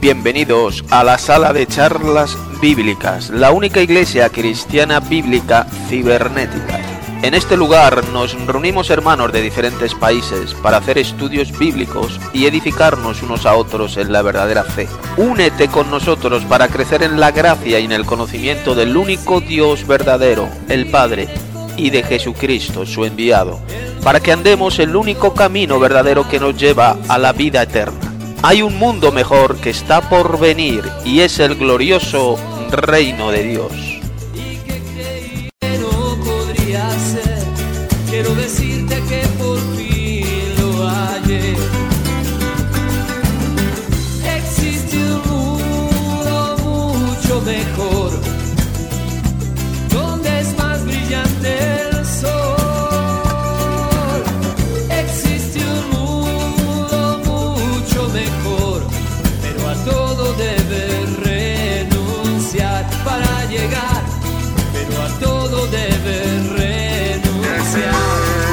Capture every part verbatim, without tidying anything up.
Bienvenidos a la sala de charlas bíblicas, la única iglesia cristiana bíblica cibernética. En este lugar nos reunimos hermanos de diferentes países para hacer estudios bíblicos y edificarnos unos a otros en la verdadera fe. Únete con nosotros para crecer en la gracia y en el conocimiento del único Dios verdadero, el Padre, y de Jesucristo, su enviado, para que andemos el único camino verdadero que nos lleva a la vida eterna. Hay un mundo mejor que está por venir y es el glorioso reino de Dios. Quiero decirte que por fin lo hallé. Existe un mundo mucho mejor, donde es más brillante el sol. Existe un mundo mucho mejor, pero a todo debes renunciar para llegar, pero a todo debes renunciar.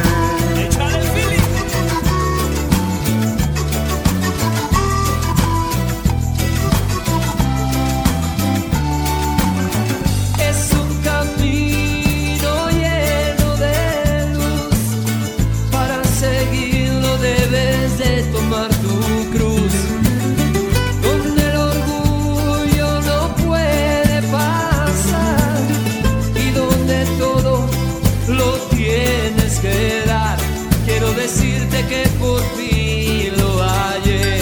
Decirte que por fin lo hallé.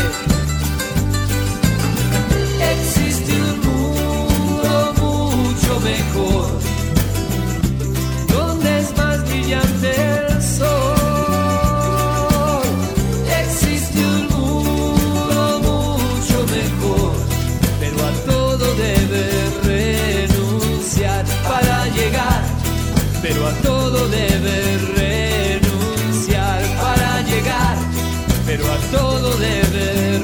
Existe un mundo mucho mejor, donde es más brillante el sol. Existe un mundo mucho mejor, pero a todo debes renunciar para llegar, pero a todo debes renunciar. Pero a todo debe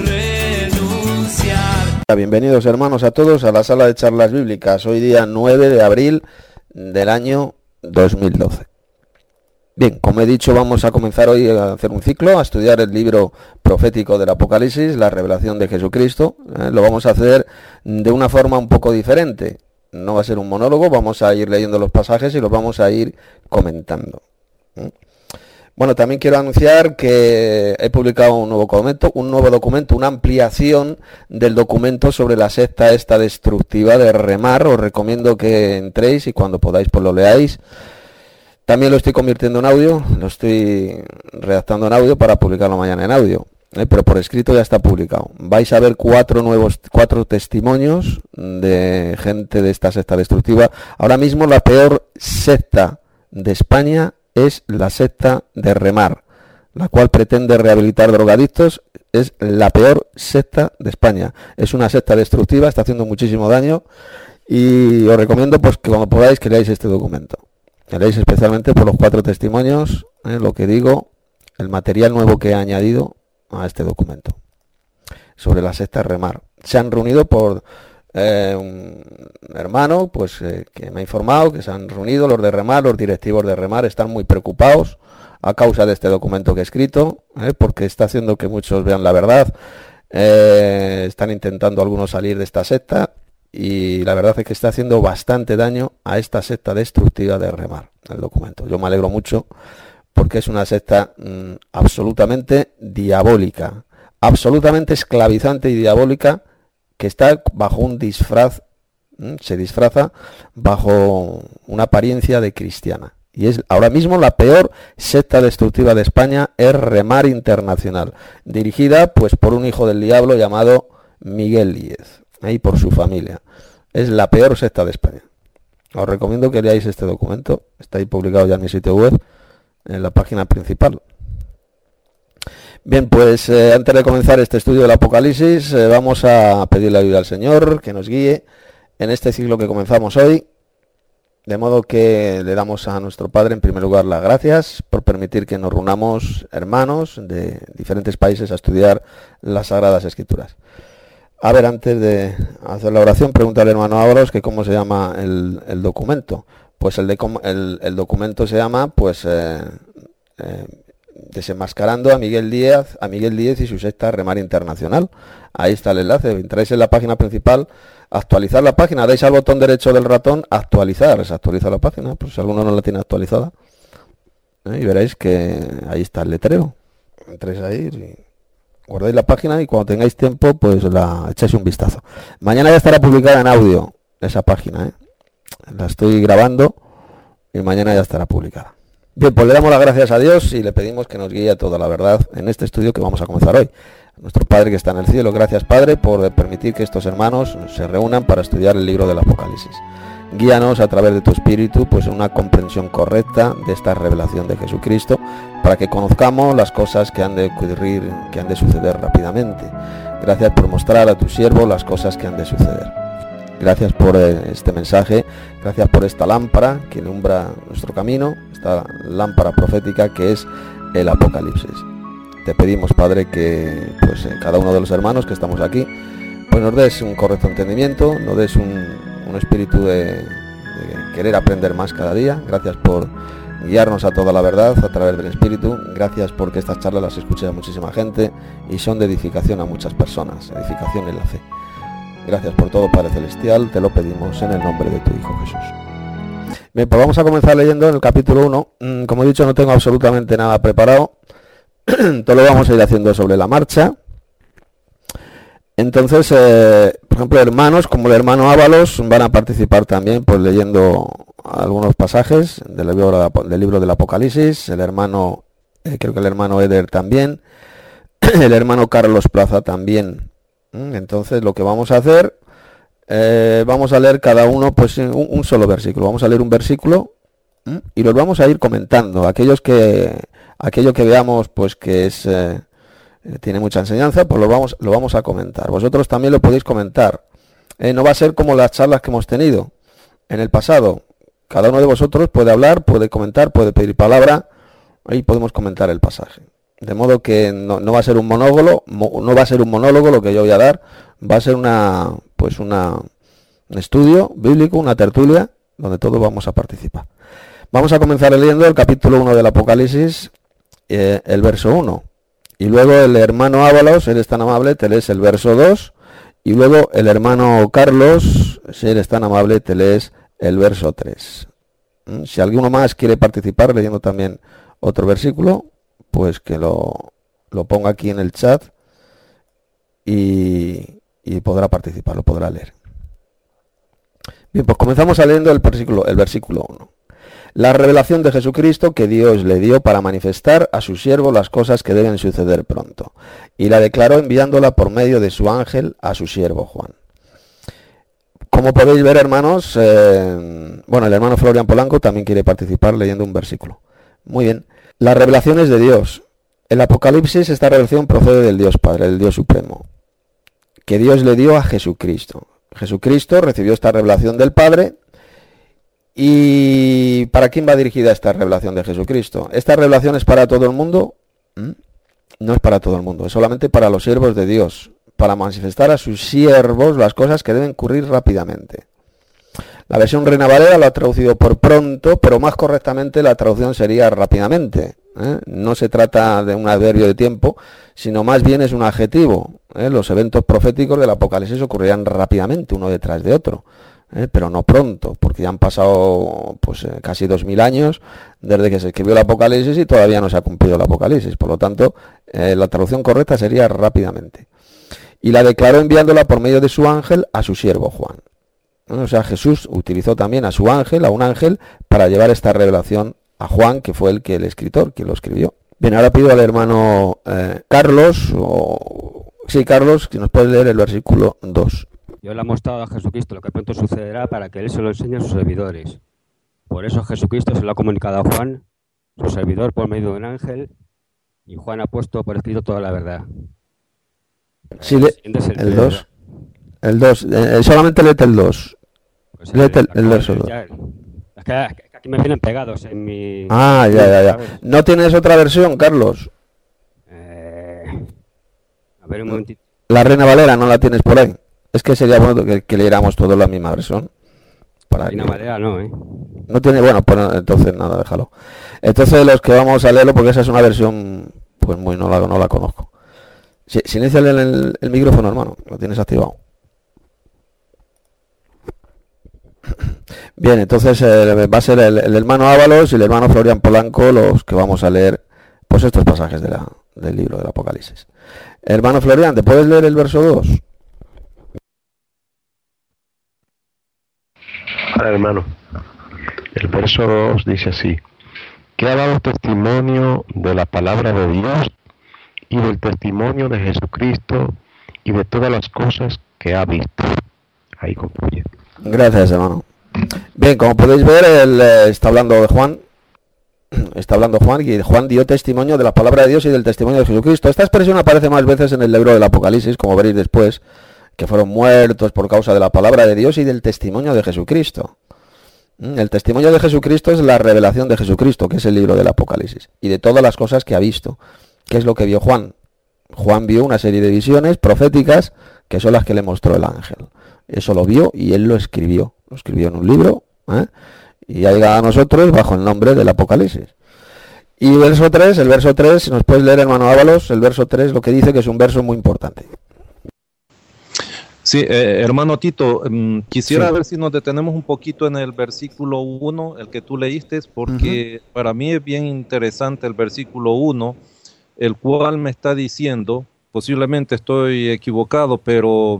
renunciar. Bienvenidos hermanos a todos a la sala de charlas bíblicas. Hoy día nueve de abril del año dos mil doce. Bien, como he dicho, vamos a comenzar hoy a hacer un ciclo, a estudiar el libro profético del Apocalipsis, la revelación de Jesucristo. ¿eh? Lo vamos a hacer de una forma un poco diferente. No va a ser un monólogo, vamos a ir leyendo los pasajes y los vamos a ir comentando. ¿eh? Bueno, también quiero anunciar que he publicado un nuevo documento, un nuevo documento, una ampliación del documento sobre la secta esta destructiva de Remar. Os recomiendo que entréis y cuando podáis pues lo leáis. También lo estoy convirtiendo en audio, lo estoy redactando en audio para publicarlo mañana en audio, ¿eh? Pero por escrito ya está publicado. Vais a ver cuatro nuevos, cuatro testimonios de gente de esta secta destructiva. Ahora mismo la peor secta de España es la secta de Remar, la cual pretende rehabilitar drogadictos. Es la peor secta de España. Es una secta destructiva, está haciendo muchísimo daño y os recomiendo pues que cuando podáis que leáis este documento. Que leáis especialmente por los cuatro testimonios, eh, lo que digo, el material nuevo que he añadido a este documento sobre la secta Remar. Se han reunido por Eh, un hermano pues eh, que me ha informado que se han reunido los de Remar, los directivos de Remar están muy preocupados a causa de este documento que he escrito, eh, porque está haciendo que muchos vean la verdad. Eh, están intentando algunos salir de esta secta y la verdad es que está haciendo bastante daño a esta secta destructiva de Remar, el documento. Yo me alegro mucho porque es una secta mmm, absolutamente diabólica, absolutamente esclavizante y diabólica, que está bajo un disfraz, ¿eh? se disfraza bajo una apariencia de cristiana. Y es ahora mismo la peor secta destructiva de España, es Remar Internacional, dirigida pues por un hijo del diablo llamado Miguel Díez, ¿eh? y por su familia. Es la peor secta de España. Os recomiendo que leáis este documento, está ahí publicado ya en mi sitio web, en la página principal. Bien, pues eh, antes de comenzar este estudio del Apocalipsis, eh, vamos a pedirle ayuda al Señor, que nos guíe en este ciclo que comenzamos hoy, de modo que le damos a nuestro Padre en primer lugar las gracias por permitir que nos reunamos hermanos de diferentes países a estudiar las Sagradas Escrituras. A ver, antes de hacer la oración, pregúntale al hermano Ábalos que cómo se llama el, el documento. Pues el, de, el, el documento se llama, pues... Eh, eh, desenmascarando a Miguel Díaz, a Miguel Díaz y su secta Remar Internacional. Ahí está el enlace, entráis en la página principal, actualizar la página, dais al botón derecho del ratón, actualizar, se actualiza la página, pues si alguno no la tiene actualizada, ¿eh? Y veréis que ahí está el letrero, entréis ahí y guardáis la página y cuando tengáis tiempo pues la echáis un vistazo. Mañana ya estará publicada en audio esa página, ¿eh? La estoy grabando y mañana ya estará publicada. Bien, pues le damos las gracias a Dios y le pedimos que nos guíe a toda la verdad en este estudio que vamos a comenzar hoy. Nuestro Padre que está en el cielo, gracias Padre por permitir que estos hermanos se reúnan para estudiar el libro del Apocalipsis. Guíanos a través de tu Espíritu pues en una comprensión correcta de esta revelación de Jesucristo para que conozcamos las cosas que han de ocurrir, que han de suceder rápidamente. Gracias por mostrar a tu siervo las cosas que han de suceder. Gracias por este mensaje, gracias por esta lámpara que ilumbra nuestro camino, esta lámpara profética que es el Apocalipsis. Te pedimos, Padre, que pues cada uno de los hermanos que estamos aquí, pues nos des un correcto entendimiento, nos des un, un espíritu de, de querer aprender más cada día. Gracias por guiarnos a toda la verdad a través del Espíritu. Gracias porque estas charlas las escucha muchísima gente y son de edificación a muchas personas, edificación en la fe. Gracias por todo, Padre Celestial, te lo pedimos en el nombre de tu Hijo Jesús. Bien, pues vamos a comenzar leyendo en el capítulo uno. Como he dicho, no tengo absolutamente nada preparado. Todo lo vamos a ir haciendo sobre la marcha. Entonces, eh, por ejemplo, hermanos como el hermano Ábalos van a participar también pues leyendo algunos pasajes del libro, del libro del Apocalipsis. El hermano, eh, creo que el hermano Eder también. El hermano Carlos Plaza también. Entonces lo que vamos a hacer, eh, vamos a leer cada uno pues un, un solo versículo. Vamos a leer un versículo ¿m? y los vamos a ir comentando. Aquellos que, aquello que veamos pues que es eh, tiene mucha enseñanza, pues lo vamos, lo vamos a comentar. Vosotros también lo podéis comentar. Eh, no va a ser como las charlas que hemos tenido en el pasado. Cada uno de vosotros puede hablar, puede comentar, puede pedir palabra. Ahí podemos comentar el pasaje. De modo que no, no va a ser un monólogo, no va a ser un monólogo lo que yo voy a dar, va a ser una, pues una, un estudio bíblico, una tertulia, donde todos vamos a participar. Vamos a comenzar leyendo el capítulo uno del Apocalipsis, eh, el verso uno. Y luego el hermano Ábalos, él es tan amable, te lees el verso dos. Y luego el hermano Carlos, si eres tan amable, te lees el verso tres. ¿Mm? Si alguno más quiere participar leyendo también otro versículo, pues que lo, lo ponga aquí en el chat y, y podrá participar, lo podrá leer. Bien, pues comenzamos a leyendo el versículo, el versículo uno. La revelación de Jesucristo que Dios le dio para manifestar a su siervo las cosas que deben suceder pronto, y la declaró enviándola por medio de su ángel a su siervo Juan. Como podéis ver, hermanos, eh, bueno, el hermano Florian Polanco también quiere participar leyendo un versículo. Muy bien. Las revelaciones de Dios. El Apocalipsis, esta revelación procede del Dios Padre, del Dios Supremo, que Dios le dio a Jesucristo. Jesucristo recibió esta revelación del Padre. ¿Y para quién va dirigida esta revelación de Jesucristo? ¿Esta revelación es para todo el mundo? ¿Mm? No es para todo el mundo, es solamente para los siervos de Dios, para manifestar a sus siervos las cosas que deben ocurrir rápidamente. La versión Reina Valera lo ha traducido por pronto, pero más correctamente la traducción sería rápidamente. ¿eh? No se trata de un adverbio de tiempo, sino más bien es un adjetivo. ¿eh? Los eventos proféticos del Apocalipsis ocurrirán rápidamente, uno detrás de otro, ¿eh? pero no pronto, porque ya han pasado pues eh, casi dos mil años desde que se escribió el Apocalipsis y todavía no se ha cumplido el Apocalipsis. Por lo tanto, eh, la traducción correcta sería rápidamente. Y la declaró enviándola por medio de su ángel a su siervo Juan. O sea, Jesús utilizó también a su ángel, a un ángel, para llevar esta revelación a Juan, que fue el que el escritor, quien lo escribió. Bien, ahora pido al hermano eh, Carlos, o sí, Carlos, que nos puede leer el versículo dos. Yo le he mostrado a Jesucristo lo que pronto sucederá para que él se lo enseñe a sus servidores. Por eso Jesucristo se lo ha comunicado a Juan, su servidor, por medio de un ángel, y Juan ha puesto por escrito toda la verdad. Sí, le, el dos. El dos, eh, solamente léete el dos. Pues léete el, el verso dos. Es que, es que aquí me vienen pegados en mi... Ah, ya, ya, ya. ¿No tienes otra versión, Carlos? Eh, a ver un momentito. La Reina Valera no la tienes por ahí. Es que sería bueno que, que leyéramos todos la misma versión. Para la Reina que... Valera no, ¿eh? No tiene, bueno, pues no, entonces nada, déjalo. Entonces los que vamos a leerlo, porque esa es una versión, pues muy, no la, no la conozco. Sí, silénciale el, el, el micrófono, hermano, lo tienes activado. Bien, entonces eh, va a ser el, el hermano Ábalos y el hermano Florian Polanco los que vamos a leer, pues estos pasajes de la, del libro del Apocalipsis. Hermano Florian, ¿te puedes leer el verso dos? Ahora, hermano, el verso dos dice así: que ha dado testimonio de la palabra de Dios y del testimonio de Jesucristo y de todas las cosas que ha visto. Ahí concluye. Gracias, hermano. Bien, como podéis ver, él eh, está hablando de Juan. Está hablando Juan y Juan dio testimonio de la palabra de Dios y del testimonio de Jesucristo. Esta expresión aparece más veces en el libro del Apocalipsis, como veréis después, que fueron muertos por causa de la palabra de Dios y del testimonio de Jesucristo. El testimonio de Jesucristo es la revelación de Jesucristo, que es el libro del Apocalipsis, y de todas las cosas que ha visto. ¿Qué es lo que vio Juan? Juan vio una serie de visiones proféticas que son las que le mostró el ángel. Eso lo vio y él lo escribió. Lo escribió en un libro, ¿eh? Y ha llegado a nosotros bajo el nombre del Apocalipsis. Y verso tres, el verso tres, nos puedes leer, hermano Ábalos, el verso tres, lo que dice, que es un verso muy importante. Sí, eh, hermano Tito, um, quisiera Sí. ver si nos detenemos un poquito en el versículo uno, el que tú leíste, porque uh-huh. para mí es bien interesante el versículo uno, el cual me está diciendo, posiblemente estoy equivocado, pero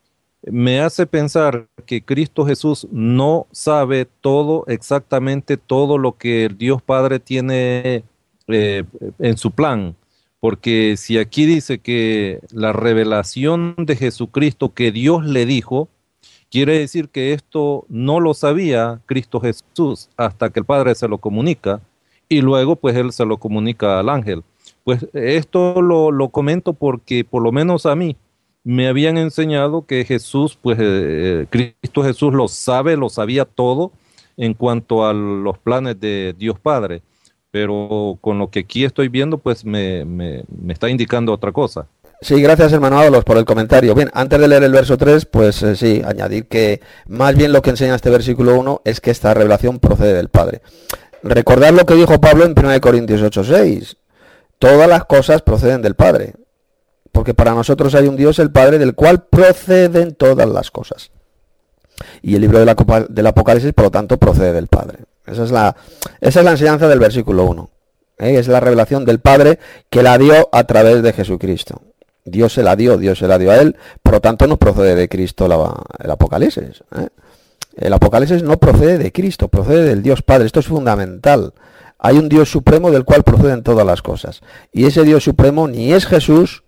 me hace pensar que Cristo Jesús no sabe todo, exactamente todo lo que el Dios Padre tiene eh, en su plan. Porque si aquí dice que la revelación de Jesucristo que Dios le dijo, quiere decir que esto no lo sabía Cristo Jesús hasta que el Padre se lo comunica y luego pues Él se lo comunica al ángel. Pues esto lo, lo comento porque por lo menos a mí me habían enseñado que Jesús, pues eh, Cristo Jesús lo sabe, lo sabía todo en cuanto a los planes de Dios Padre. Pero con lo que aquí estoy viendo, pues me, me, me está indicando otra cosa. Sí, gracias, hermano Ábalos, por el comentario. Bien, antes de leer el verso tres, pues eh, sí, añadir que más bien lo que enseña este versículo uno es que esta revelación procede del Padre. Recordad lo que dijo Pablo en primera de Corintios ocho seis. Todas las cosas proceden del Padre, porque para nosotros hay un Dios, el Padre, del cual proceden todas las cosas. Y el libro de la, del Apocalipsis, por lo tanto, procede del Padre. Esa es la, esa es la enseñanza del versículo uno. ¿eh? Es la revelación del Padre que la dio a través de Jesucristo. Dios se la dio, Dios se la dio a Él, por lo tanto no procede de Cristo la, el Apocalipsis. ¿eh? El Apocalipsis no procede de Cristo, procede del Dios Padre. Esto es fundamental. Hay un Dios supremo del cual proceden todas las cosas. Y ese Dios supremo ni es Jesús,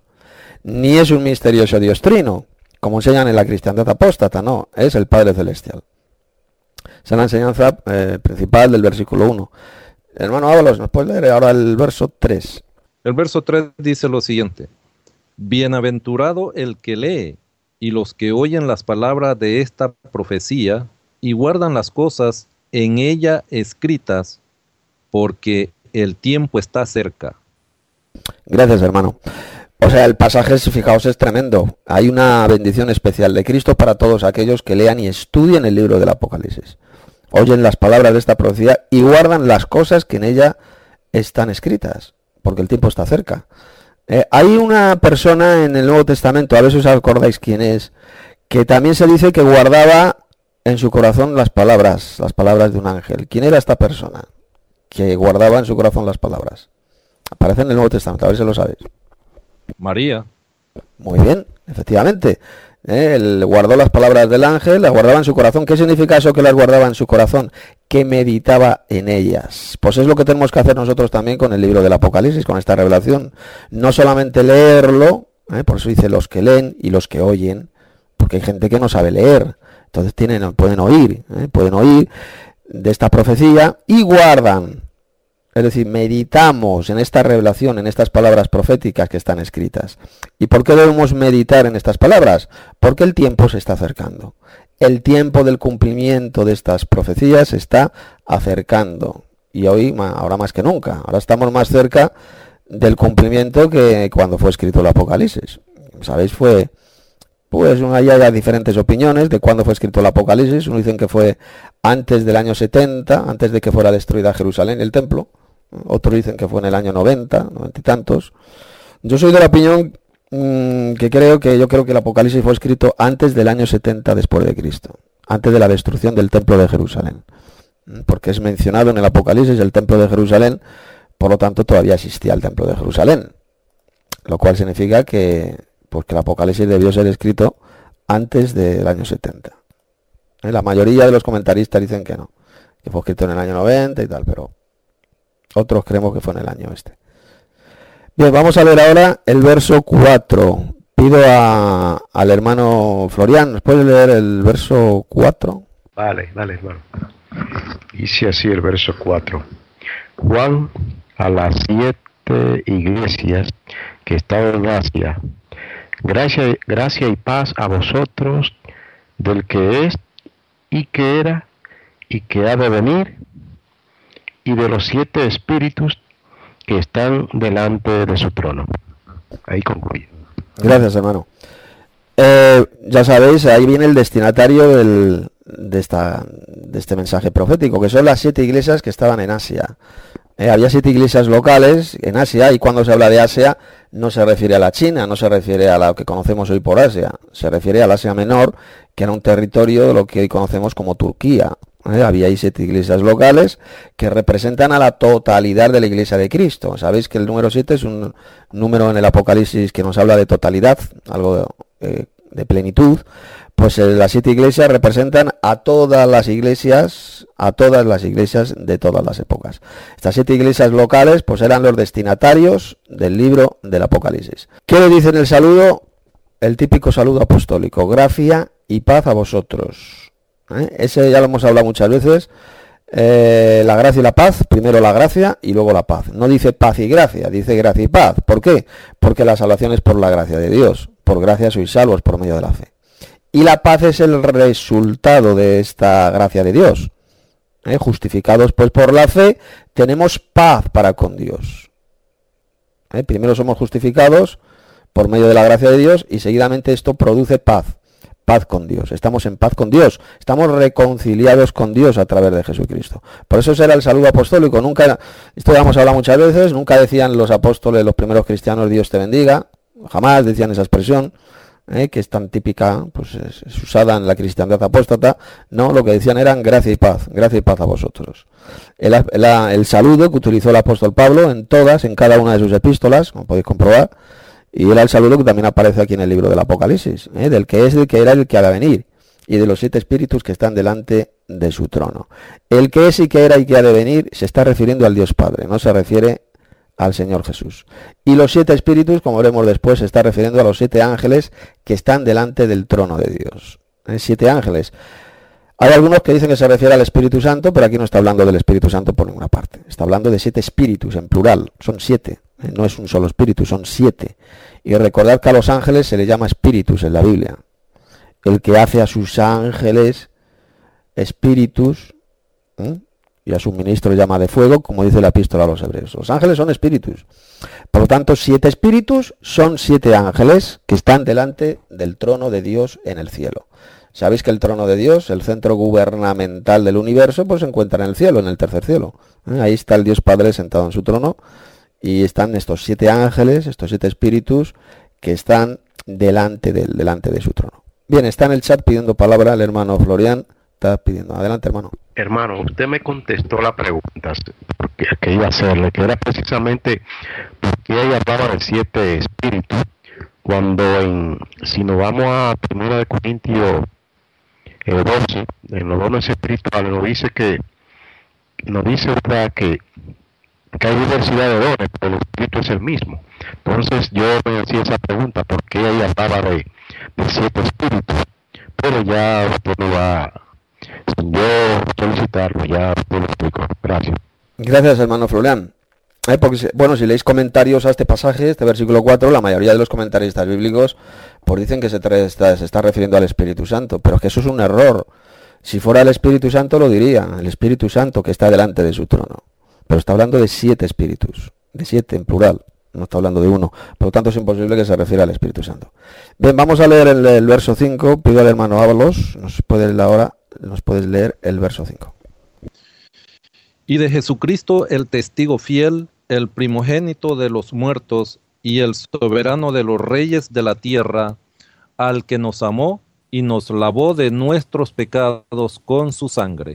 ni es un misterioso Dios trino, como enseñan en la cristiandad apóstata, no, es el Padre Celestial. Esa es la enseñanza eh, principal del versículo uno. Hermano Ábalos, ¿nos puedes leer ahora el verso tres? El verso tres dice lo siguiente: bienaventurado el que lee y los que oyen las palabras de esta profecía y guardan las cosas en ella escritas, porque el tiempo está cerca. Gracias, hermano. O sea, el pasaje, fijaos, es tremendo. Hay una bendición especial de Cristo para todos aquellos que lean y estudien el libro del Apocalipsis. Oyen las palabras de esta profecía y guardan las cosas que en ella están escritas, porque el tiempo está cerca. Eh, hay una persona en el Nuevo Testamento, a ver si os acordáis quién es, que también se dice que guardaba en su corazón las palabras, las palabras de un ángel. ¿Quién era esta persona que guardaba en su corazón las palabras? Aparece en el Nuevo Testamento, a ver si lo sabéis. María. Muy bien, efectivamente. ¿eh? Él guardó las palabras del ángel, las guardaba en su corazón. ¿Qué significa eso que las guardaba en su corazón? Que meditaba en ellas. Pues es lo que tenemos que hacer nosotros también con el libro del Apocalipsis, con esta revelación. No solamente leerlo, ¿eh? por eso dice los que leen y los que oyen, porque hay gente que no sabe leer. Entonces tienen, pueden oír, ¿eh? pueden oír de esta profecía y guardan. Es decir, meditamos en esta revelación, en estas palabras proféticas que están escritas. ¿Y por qué debemos meditar en estas palabras? Porque el tiempo se está acercando. El tiempo del cumplimiento de estas profecías se está acercando. Y hoy, ahora más que nunca, ahora estamos más cerca del cumplimiento que cuando fue escrito el Apocalipsis. ¿Sabéis? Fue Pues ahí hay diferentes opiniones de cuándo fue escrito el Apocalipsis. Unos dicen que fue antes del año setenta, antes de que fuera destruida Jerusalén y el templo. Otros dicen que fue en el año noventa, noventa y tantos. Yo soy de la opinión mmm, que creo que yo creo que el Apocalipsis fue escrito antes del año setenta después de Cristo, antes de la destrucción del templo de Jerusalén, porque es mencionado en el Apocalipsis el templo de Jerusalén, por lo tanto todavía existía el templo de Jerusalén, lo cual significa que, pues, que el Apocalipsis debió ser escrito antes del año setenta. ¿Eh? La mayoría de los comentaristas dicen que no, que fue escrito en el año noventa y tal, pero otros creemos que fue en el año este. Bien, vamos a leer ahora el verso cuatro. Pido a, al hermano Florian, ¿nos puedes leer el verso cuatro? Vale, vale, hermano. Dice así el verso cuatro. Juan, a las siete iglesias que están en Asia, gracia, gracia y paz a vosotros, del que es y que era y que ha de venir, y de los siete espíritus que están delante de su trono. Ahí concluye. Gracias, hermano. Eh, ya sabéis, ahí viene el destinatario del, de, esta, de este mensaje profético, que son las siete iglesias que estaban en Asia. Eh, había siete iglesias locales en Asia, y cuando se habla de Asia no se refiere a la China, no se refiere a lo que conocemos hoy por Asia, se refiere al Asia Menor, que era un territorio de lo que hoy conocemos como Turquía. Eh, había ahí siete iglesias locales que representan a la totalidad de la iglesia de Cristo. Sabéis que el número siete es un número en el Apocalipsis que nos habla de totalidad, algo de, eh, de plenitud. Pues eh, las siete iglesias representan a todas las iglesias, a todas las iglesias de todas las épocas. Estas siete iglesias locales pues eran los destinatarios del libro del Apocalipsis. ¿Qué le dice en el saludo? El típico saludo apostólico: gracia y paz a vosotros. ¿Eh? Ese ya lo hemos hablado muchas veces. Eh, la gracia y la paz, primero la gracia y luego la paz. No dice paz y gracia, dice gracia y paz. ¿Por qué? Porque la salvación es por la gracia de Dios. Por gracia sois salvos por medio de la fe. Y la paz es el resultado de esta gracia de Dios. ¿Eh? Justificados pues por la fe, tenemos paz para con Dios. ¿Eh? Primero somos justificados por medio de la gracia de Dios y seguidamente esto produce paz. Paz con Dios, estamos en paz con Dios, estamos reconciliados con Dios a través de Jesucristo. Por eso ese era el saludo apostólico. Nunca, esto ya hemos hablado muchas veces, nunca decían los apóstoles, los primeros cristianos, Dios te bendiga, jamás decían esa expresión, eh, que es tan típica, pues es, es usada en la cristiandad apóstata. No, lo que decían eran gracia y paz, gracia y paz a vosotros. El, el, el saludo que utilizó el apóstol Pablo en todas, en cada una de sus epístolas, como podéis comprobar. Y era el saludo que también aparece aquí en el libro del Apocalipsis, ¿eh? Del que es, del que era, el que ha de venir, y de los siete espíritus que están delante de su trono. El que es y que era y que ha de venir se está refiriendo al Dios Padre, no se refiere al Señor Jesús. Y los siete espíritus, como veremos después, se está refiriendo a los siete ángeles que están delante del trono de Dios. ¿Eh? Siete ángeles. Hay algunos que dicen que se refiere al Espíritu Santo, pero aquí no está hablando del Espíritu Santo por ninguna parte. Está hablando de siete espíritus en plural, son siete. No es un solo espíritu, son siete. Y recordad que a los ángeles se les llama espíritus en la Biblia. El que hace a sus ángeles espíritus, ¿eh? y a sus ministros llama de fuego, como dice la epístola a los hebreos. Los ángeles son espíritus. Por lo tanto, siete espíritus son siete ángeles que están delante del trono de Dios en el cielo. Sabéis que el trono de Dios, el centro gubernamental del universo, pues se encuentra en el cielo, en el tercer cielo. ¿Eh? Ahí está el Dios Padre sentado en su trono. Y están estos siete ángeles, estos siete espíritus, que están delante de, delante de su trono. Bien, está en el chat pidiendo palabra el hermano Florian. Está pidiendo. Adelante, hermano. Hermano, usted me contestó la pregunta que, que iba a hacerle, que era precisamente por qué ella hablaba de siete espíritus, cuando en, si nos vamos a primera de Corintios eh, doce, en los dones espirituales, nos dice que, nos dice ¿verdad? que que hay diversidad de dones, pero el espíritu es el mismo. Entonces yo me hacía esa pregunta, ¿por qué ella hablaba de, de siete espíritus? Pero ya usted no va, sin yo solicitarlo, ya usted lo explico. Gracias. Gracias, hermano Florian. Eh, porque, bueno, si leéis comentarios a este pasaje, este versículo cuatro, la mayoría de los comentaristas bíblicos pues dicen que se, tra- está, se está refiriendo al Espíritu Santo, pero es que eso es un error. Si fuera el Espíritu Santo lo diría, el Espíritu Santo que está delante de su trono. Pero está hablando de siete espíritus, de siete en plural. no está hablando de uno, por lo tanto es imposible que se refiera al Espíritu Santo. Bien, vamos a leer el, el verso cinco, pido al hermano Ábalos, nos puedes leer ahora, nos puedes leer el verso cinco. Y de Jesucristo el testigo fiel, el primogénito de los muertos y el soberano de los reyes de la tierra, al que nos amó y nos lavó de nuestros pecados con su sangre.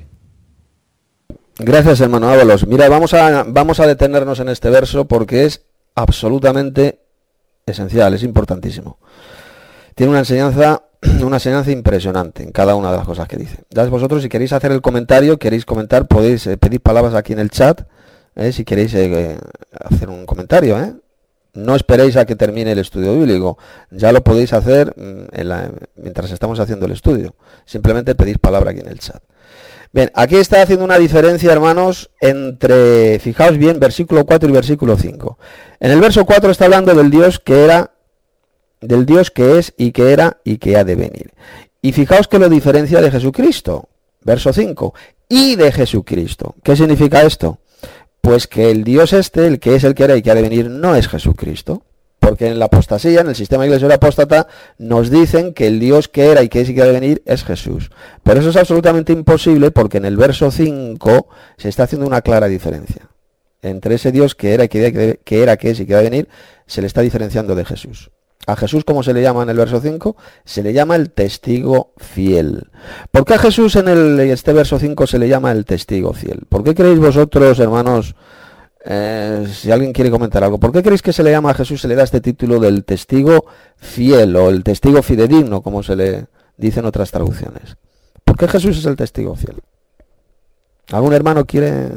Gracias, hermano Ábalos. Mira, vamos a, vamos a detenernos en este verso porque es absolutamente esencial, es importantísimo. Tiene una enseñanza, una enseñanza impresionante en cada una de las cosas que dice. Ya vosotros, si queréis hacer el comentario, queréis comentar, podéis eh, pedir palabras aquí en el chat, eh, si queréis eh, hacer un comentario, ¿eh? No esperéis a que termine el estudio bíblico, ya lo podéis hacer en la, mientras estamos haciendo el estudio. Simplemente pedís palabra aquí en el chat. Bien, aquí está haciendo una diferencia, hermanos, entre, fijaos bien, versículo cuatro y versículo cinco. En el verso cuatro está hablando del Dios que era, del Dios que es y que era y que ha de venir. Y fijaos que lo diferencia de Jesucristo. Verso cinco, y de Jesucristo. ¿Qué significa esto? Pues que el Dios este, el que es, el que era y que ha de venir, no es Jesucristo. Porque en la apostasía, en el sistema iglesioso apóstata, nos dicen que el Dios que era y que es y que ha de venir es Jesús. Pero eso es absolutamente imposible porque en el verso cinco se está haciendo una clara diferencia. Entre ese Dios que era, y que, que era, que es y que ha de venir, se le está diferenciando de Jesús. A Jesús, ¿cómo se le llama en el verso cinco? Se le llama el testigo fiel. ¿Por qué a Jesús en el, este verso cinco se le llama el testigo fiel? ¿Por qué creéis vosotros, hermanos, eh, si alguien quiere comentar algo, por qué creéis que se le llama a Jesús, se le da este título del testigo fiel o el testigo fidedigno, como se le dice en otras traducciones? ¿Por qué Jesús es el testigo fiel? ¿Algún hermano quiere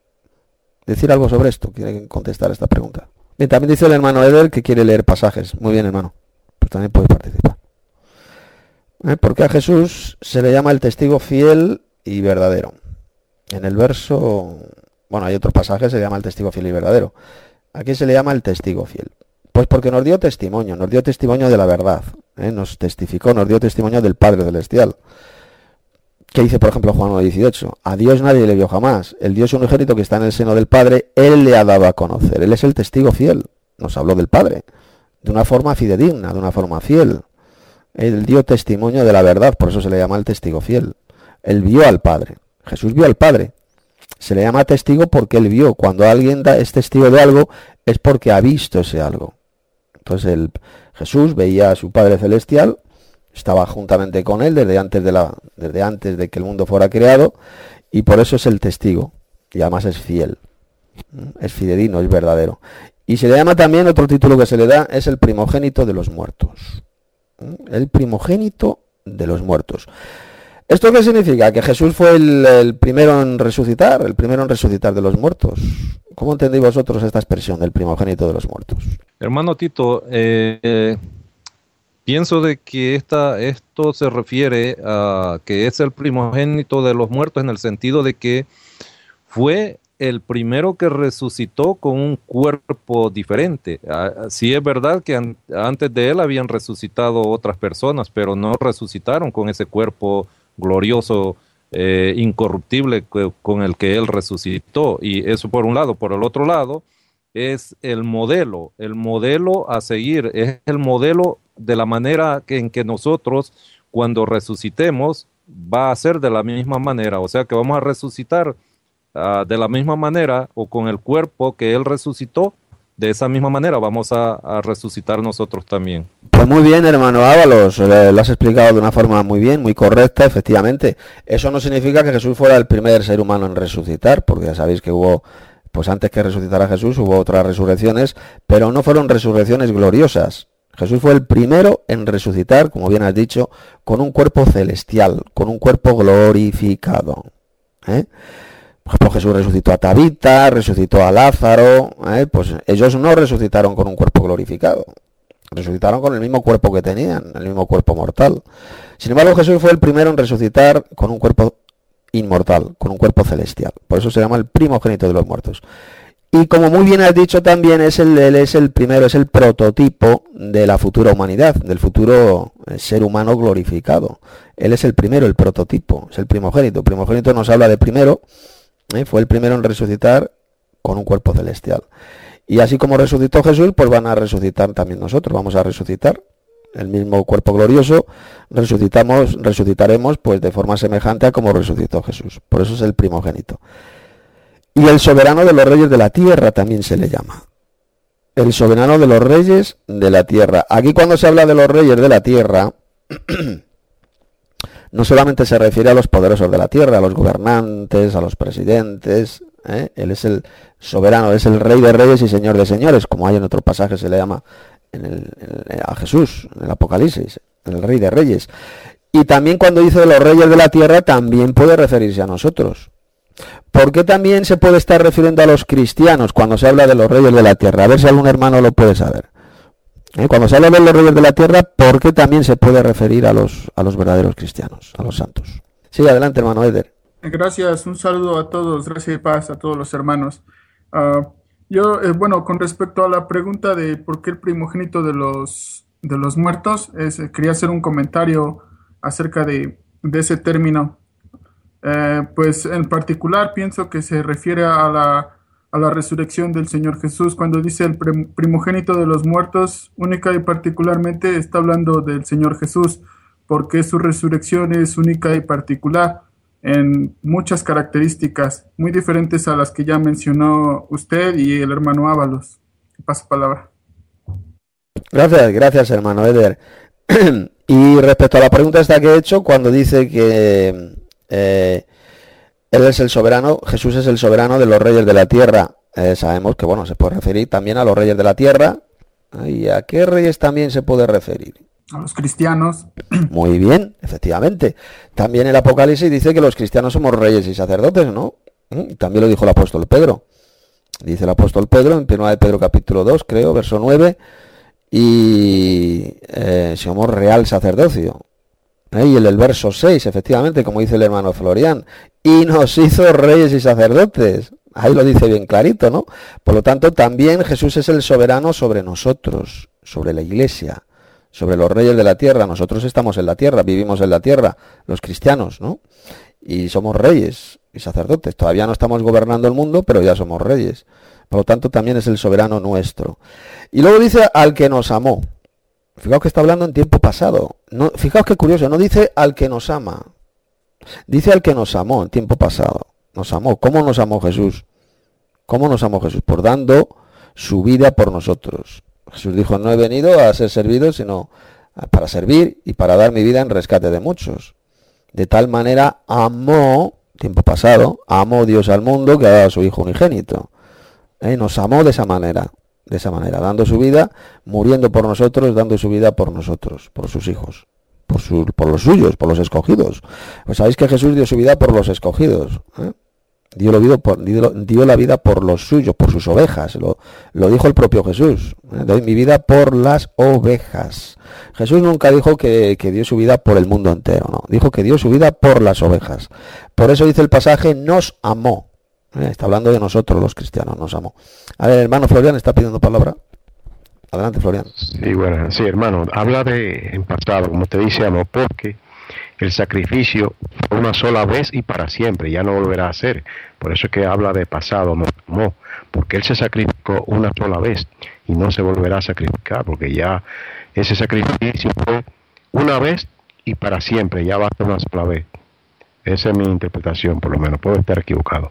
decir algo sobre esto? ¿Quiere contestar esta pregunta? Bien, también dice el hermano Eder que quiere leer pasajes. Muy bien, hermano. Pues también puede participar. ¿Eh? ¿Por qué a Jesús se le llama el testigo fiel y verdadero? En el verso... Bueno, hay otros pasajes, se le llama el testigo fiel y verdadero. Aquí se le llama el testigo fiel. Pues porque nos dio testimonio, nos dio testimonio de la verdad. ¿eh? Nos testificó, nos dio testimonio del Padre Celestial. ¿Qué dice, por ejemplo, Juan uno dieciocho? A Dios nadie le vio jamás. El Dios unigénito que está en el seno del Padre, Él le ha dado a conocer. Él es el testigo fiel. Nos habló del Padre. De una forma fidedigna, de una forma fiel. Él dio testimonio de la verdad, por eso se le llama el testigo fiel. Él vio al Padre. Jesús vio al Padre. Se le llama testigo porque Él vio. Cuando alguien da, es testigo de algo, es porque ha visto ese algo. Entonces el, Jesús veía a su Padre Celestial, estaba juntamente con él desde antes de la desde antes de que el mundo fuera creado, y por eso es el testigo, y además es fiel, es fidedigno, es verdadero. Y se le llama también, otro título que se le da, es el primogénito de los muertos. El primogénito de los muertos. ¿Esto qué significa? Que Jesús fue el, el primero en resucitar, el primero en resucitar de los muertos. ¿Cómo entendéis vosotros esta expresión del primogénito de los muertos? Hermano Tito, eh, eh, pienso de que esta, esto se refiere a que es el primogénito de los muertos en el sentido de que fue el primero que resucitó con un cuerpo diferente. Ah, sí es verdad que an, antes de él habían resucitado otras personas, pero no resucitaron con ese cuerpo glorioso, eh, incorruptible que, con el que él resucitó. Y eso por un lado. Por el otro lado, es el modelo, el modelo a seguir, es el modelo de la manera que, en que nosotros, cuando resucitemos, va a ser de la misma manera. O sea que vamos a resucitar uh, de la misma manera, o con el cuerpo que él resucitó, de esa misma manera vamos a, a resucitar nosotros también. Pues muy bien, hermano Ábalos, eh, lo has explicado de una forma muy bien, muy correcta, efectivamente. Eso no significa que Jesús fuera el primer ser humano en resucitar, porque ya sabéis que hubo, pues antes que resucitara Jesús, hubo otras resurrecciones, pero no fueron resurrecciones gloriosas. Jesús fue el primero en resucitar, como bien has dicho, con un cuerpo celestial, con un cuerpo glorificado. ¿eh? Por ejemplo, Jesús resucitó a Tabita, resucitó a Lázaro, ¿eh? Pues ellos no resucitaron con un cuerpo glorificado, resucitaron con el mismo cuerpo que tenían, el mismo cuerpo mortal. Sin embargo, Jesús fue el primero en resucitar con un cuerpo inmortal, con un cuerpo celestial. Por eso se llama el primogénito de los muertos. Y como muy bien has dicho también, es el, él es el primero, es el prototipo de la futura humanidad, del futuro ser humano glorificado. Él es el primero, el prototipo, es el primogénito. El primogénito nos habla de primero, ¿eh? Fue el primero en resucitar con un cuerpo celestial. Y así como resucitó Jesús, pues van a resucitar también nosotros, vamos a resucitar el mismo cuerpo glorioso, resucitamos, resucitaremos pues de forma semejante a como resucitó Jesús. Por eso es el primogénito. Y el soberano de los reyes de la tierra también se le llama. El soberano de los reyes de la tierra. Aquí cuando se habla de los reyes de la tierra, no solamente se refiere a los poderosos de la tierra, a los gobernantes, a los presidentes, ¿eh? Él es el soberano, es el rey de reyes y señor de señores, como hay en otro pasaje se le llama en el, en, a Jesús, en el Apocalipsis, el rey de reyes. Y también cuando dice de los reyes de la tierra, también puede referirse a nosotros. ¿Por qué también se puede estar refiriendo a los cristianos cuando se habla de los reyes de la tierra? A ver si algún hermano lo puede saber. ¿Eh? Cuando se habla de los reyes de la tierra, ¿por qué también se puede referir a los, a los verdaderos cristianos, a los santos? Sí, adelante, hermano Eder. Gracias, un saludo a todos, gracias y paz a todos los hermanos. Uh, yo, eh, bueno, con respecto a la pregunta de por qué el primogénito de los, de los muertos, es, quería hacer un comentario acerca de, de ese término. Eh, pues en particular pienso que se refiere a la, a la resurrección del Señor Jesús. Cuando dice el primogénito de los muertos, única y particularmente está hablando del Señor Jesús, porque su resurrección es única y particular en muchas características muy diferentes a las que ya mencionó usted y el hermano Ábalos. Paso palabra. Gracias, gracias hermano Eder. Y respecto a la pregunta esta que he hecho, cuando dice que eh, Él es el soberano, Jesús es el soberano de los reyes de la tierra, eh, sabemos que bueno, se puede referir también a los reyes de la tierra. ¿Y a qué reyes también se puede referir? A los cristianos. Muy bien, efectivamente. También el Apocalipsis dice que los cristianos somos reyes y sacerdotes, ¿no? También lo dijo el apóstol Pedro. Dice el apóstol Pedro en primera de Pedro capítulo dos, creo, verso nueve, y eh, somos real sacerdocio. ¿Eh? Y en el verso seis, efectivamente, como dice el hermano Florian, y nos hizo reyes y sacerdotes. Ahí lo dice bien clarito, ¿no? Por lo tanto, también Jesús es el soberano sobre nosotros, sobre la iglesia, sobre los reyes de la tierra. Nosotros estamos en la tierra, vivimos en la tierra, los cristianos, ¿no? Y somos reyes y sacerdotes. Todavía no estamos gobernando el mundo, pero ya somos reyes. Por lo tanto, también es el soberano nuestro. Y luego dice al que nos amó. Fijaos que está hablando en tiempo pasado. No, fijaos qué curioso, no dice al que nos ama. Dice al que nos amó en tiempo pasado. Nos amó. ¿Cómo nos amó Jesús? ¿Cómo nos amó Jesús? Por dando su vida por nosotros. Jesús dijo, no he venido a ser servido, sino para servir y para dar mi vida en rescate de muchos. De tal manera amó, tiempo pasado, amó Dios al mundo que ha dado a su Hijo unigénito. ¿Eh? Nos amó de esa manera, de esa manera, dando su vida, muriendo por nosotros, dando su vida por nosotros, por sus hijos, por, su, por los suyos, por los escogidos. Pues sabéis que Jesús dio su vida por los escogidos, ¿eh? Dio la, vida por, dio, dio la vida por los suyos, por sus ovejas. Lo, lo dijo el propio Jesús. ¿eh? Doy mi vida por las ovejas. Jesús nunca dijo que, que dio su vida por el mundo entero, no. Dijo que dio su vida por las ovejas. Por eso dice el pasaje, nos amó. ¿eh? Está hablando de nosotros los cristianos, nos amó. A ver, hermano Florian está pidiendo palabra. Adelante, Florian. Sí, bueno, sí, hermano. Habla de en pasado, como te dice, amó, porque el sacrificio fue una sola vez y para siempre, ya no volverá a ser. Por eso es que habla de pasado, no, porque Él se sacrificó una sola vez y no se volverá a sacrificar, porque ya ese sacrificio fue una vez y para siempre, ya va a ser una sola vez. Esa es mi interpretación, por lo menos, puedo estar equivocado.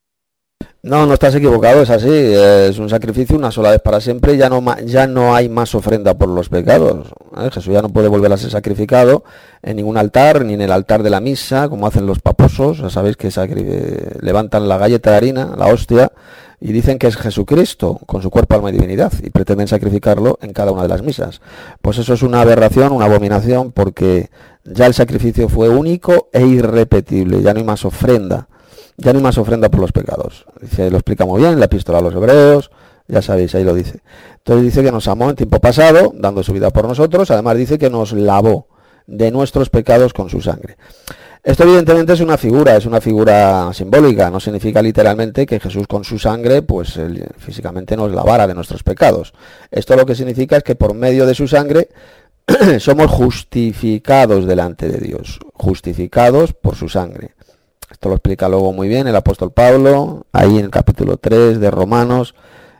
No, no estás equivocado, es así, es un sacrificio una sola vez para siempre, ya no, ya no hay más ofrenda por los pecados. ¿eh? Jesús ya no puede volver a ser sacrificado en ningún altar, ni en el altar de la misa, como hacen los paposos. Ya sabéis que sacri- levantan la galleta de harina, la hostia, y dicen que es Jesucristo, con su cuerpo, alma y divinidad, y pretenden sacrificarlo en cada una de las misas. Pues eso es una aberración, una abominación, porque ya el sacrificio fue único e irrepetible, ya no hay más ofrenda. Ya no hay más ofrenda por los pecados. Dice, lo explica muy bien en la epístola a los Hebreos, ya sabéis, ahí lo dice. Entonces dice que nos amó en tiempo pasado, dando su vida por nosotros, además dice que nos lavó de nuestros pecados con su sangre. Esto evidentemente es una figura, es una figura simbólica, no significa literalmente que Jesús con su sangre, pues él, físicamente nos lavara de nuestros pecados. Esto lo que significa es que por medio de su sangre somos justificados delante de Dios, justificados por su sangre. Esto lo explica luego muy bien el apóstol Pablo, ahí en el capítulo tres de Romanos,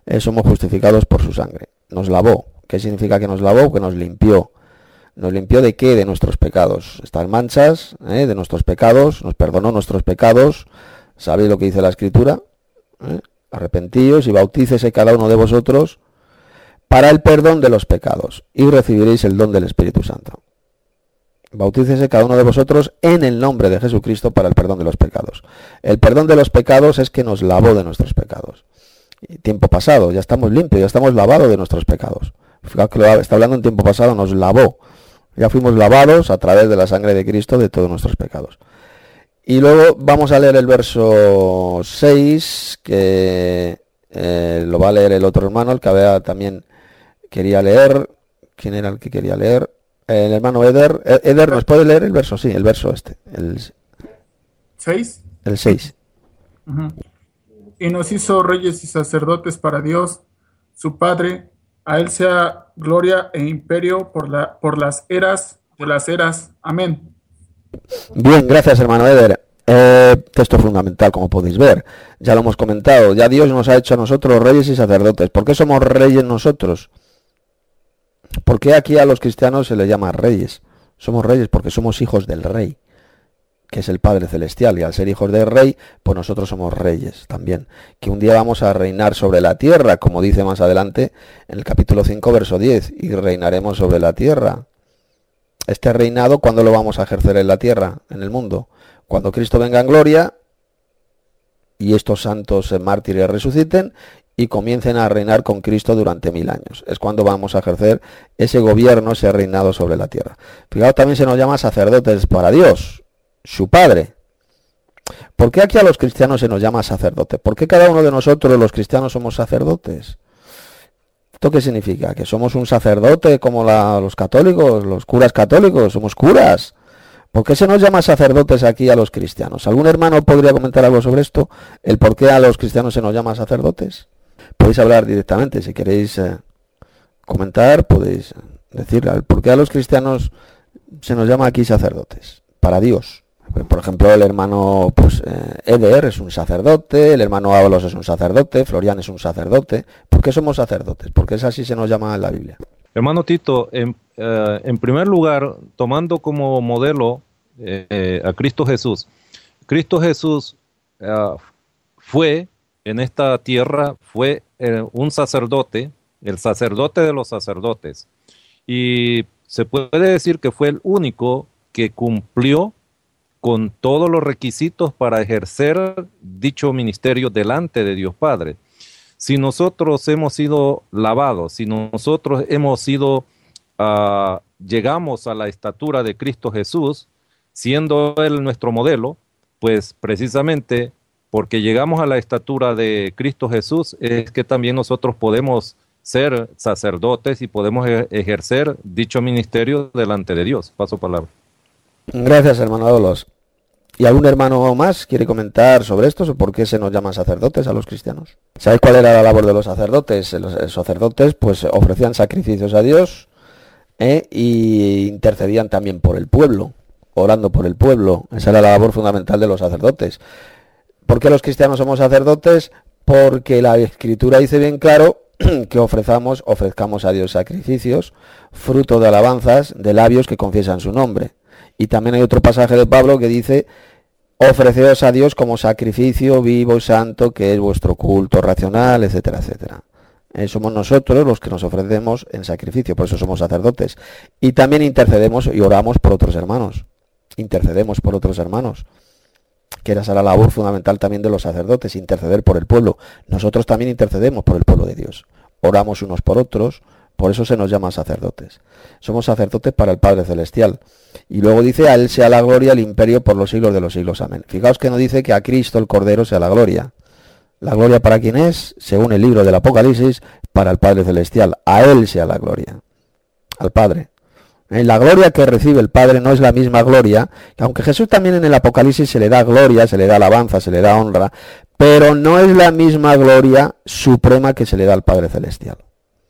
eh, somos justificados por su sangre. Nos lavó. ¿Qué significa que nos lavó? Que nos limpió. ¿Nos limpió de qué? De nuestros pecados. Estas manchas, ¿eh? de nuestros pecados, nos perdonó nuestros pecados. ¿Sabéis lo que dice la Escritura? ¿Eh? Arrepentíos y bautícese cada uno de vosotros para el perdón de los pecados y recibiréis el don del Espíritu Santo. Bautícese cada uno de vosotros en el nombre de Jesucristo para el perdón de los pecados. El perdón de los pecados es que nos lavó de nuestros pecados. Y tiempo pasado, ya estamos limpios, ya estamos lavados de nuestros pecados. Fijaos que lo está hablando en tiempo pasado, nos lavó. Ya fuimos lavados a través de la sangre de Cristo de todos nuestros pecados. Y luego vamos a leer el verso seis, que eh, lo va a leer el otro hermano, el que había también quería leer. ¿Quién era el que quería leer? El hermano Eder. Eder, ¿nos puede leer el verso? Sí, el verso este. El ¿seis? El seis. Uh-huh. Y nos hizo reyes y sacerdotes para Dios, su Padre. A él sea gloria e imperio por, la, por las eras de las eras. Amén. Bien, gracias hermano Eder. Eh, texto fundamental, como podéis ver. Ya lo hemos comentado. Ya Dios nos ha hecho a nosotros reyes y sacerdotes. ¿Por qué somos reyes nosotros? ¿Por qué aquí a los cristianos se les llama reyes? Somos reyes porque somos hijos del Rey, que es el Padre Celestial, y al ser hijos del Rey, pues nosotros somos reyes también, que un día vamos a reinar sobre la tierra, como dice más adelante en el capítulo cinco, verso diez, y reinaremos sobre la tierra. Este reinado, ¿cuándo lo vamos a ejercer en la tierra, en el mundo? Cuando Cristo venga en gloria, y estos santos mártires resuciten, y comiencen a reinar con Cristo durante mil años. Es cuando vamos a ejercer ese gobierno, ese reinado sobre la tierra. Fijaos, también se nos llama sacerdotes para Dios, su Padre. ¿Por qué aquí a los cristianos se nos llama sacerdote? ¿Por qué cada uno de nosotros, los cristianos, somos sacerdotes? ¿Esto qué significa? ¿Que somos un sacerdote como la, los católicos, los curas católicos? ¿Somos curas? ¿Por qué se nos llama sacerdotes aquí a los cristianos? ¿Algún hermano podría comentar algo sobre esto? ¿El por qué a los cristianos se nos llama sacerdotes? Podéis hablar directamente, si queréis eh, comentar, podéis decir por qué a los cristianos se nos llama aquí sacerdotes, para Dios. Por ejemplo, el hermano pues, eh, Eder es un sacerdote, el hermano Ábalos es un sacerdote, Florian es un sacerdote. ¿Por qué somos sacerdotes? Porque es así se nos llama en la Biblia. Hermano Tito, en, eh, en primer lugar, tomando como modelo eh, a Cristo Jesús, Cristo Jesús eh, fue en esta tierra, fue eh, un sacerdote, el sacerdote de los sacerdotes, y se puede decir que fue el único que cumplió con todos los requisitos para ejercer dicho ministerio delante de Dios Padre. Si nosotros hemos sido lavados, si nosotros hemos sido, uh, llegamos a la estatura de Cristo Jesús, siendo Él nuestro modelo, pues precisamente porque llegamos a la estatura de Cristo Jesús, es que también nosotros podemos ser sacerdotes y podemos ejercer dicho ministerio delante de Dios. Paso palabra. Gracias, hermano Ábalos. ¿Y algún hermano más quiere comentar sobre esto? ¿Por qué se nos llaman sacerdotes a los cristianos? ¿Sabéis cuál era la labor de los sacerdotes? Los sacerdotes pues ofrecían sacrificios a Dios ¿eh? y intercedían también por el pueblo, orando por el pueblo. Esa era la labor fundamental de los sacerdotes. ¿Por qué los cristianos somos sacerdotes? Porque la Escritura dice bien claro que ofrezcamos, ofrezcamos a Dios sacrificios, fruto de alabanzas de labios que confiesan su nombre. Y también hay otro pasaje de Pablo que dice, ofreceos a Dios como sacrificio vivo y santo, que es vuestro culto racional, etcétera, etcétera. Eh, somos nosotros los que nos ofrecemos en sacrificio, por eso somos sacerdotes. Y también intercedemos y oramos por otros hermanos. Intercedemos por otros hermanos. Que esa es la labor fundamental también de los sacerdotes, interceder por el pueblo. Nosotros también intercedemos por el pueblo de Dios. Oramos unos por otros, por eso se nos llama sacerdotes. Somos sacerdotes para el Padre Celestial. Y luego dice, a Él sea la gloria, el imperio por los siglos de los siglos. Amén. Fijaos que no dice que a Cristo el Cordero sea la gloria. La gloria para quién es, según el libro del Apocalipsis, para el Padre Celestial. A Él sea la gloria. Al Padre. La gloria que recibe el Padre no es la misma gloria, que aunque Jesús también en el Apocalipsis se le da gloria, se le da alabanza, se le da honra, pero no es la misma gloria suprema que se le da al Padre Celestial.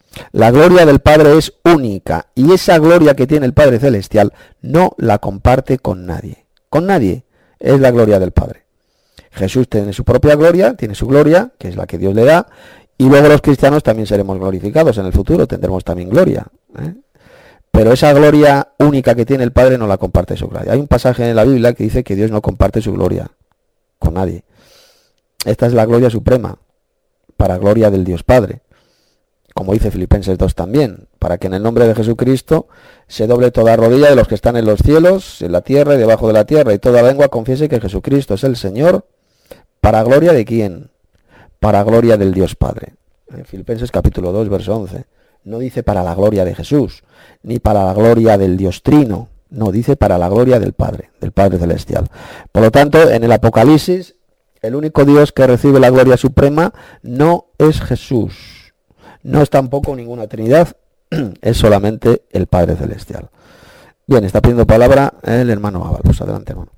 La gloria del Padre es única, y esa gloria que tiene el Padre Celestial no la comparte con nadie. Con nadie. Es la gloria del Padre. Jesús tiene su propia gloria, tiene su gloria, que es la que Dios le da, Y luego los cristianos también seremos glorificados en el futuro, tendremos también gloria, ¿eh? Pero esa gloria única que tiene el Padre no la comparte su gloria. Hay un pasaje en la Biblia que dice que Dios no comparte su gloria con nadie. Esta es la gloria suprema, para gloria del Dios Padre. Como dice Filipenses dos también, para que en el nombre de Jesucristo se doble toda rodilla de los que están en los cielos, en la tierra y debajo de la tierra, y toda lengua confiese que Jesucristo es el Señor, ¿para gloria de quién? Para gloria del Dios Padre. En Filipenses capítulo dos, verso once. No dice para la gloria de Jesús, ni para la gloria del Dios Trino, no, dice para la gloria del Padre, del Padre Celestial. Por lo tanto, en el Apocalipsis, el único Dios que recibe la gloria suprema no es Jesús, no es tampoco ninguna Trinidad, es solamente el Padre Celestial. Bien, está pidiendo palabra el hermano Ábalos. Adelante, hermano.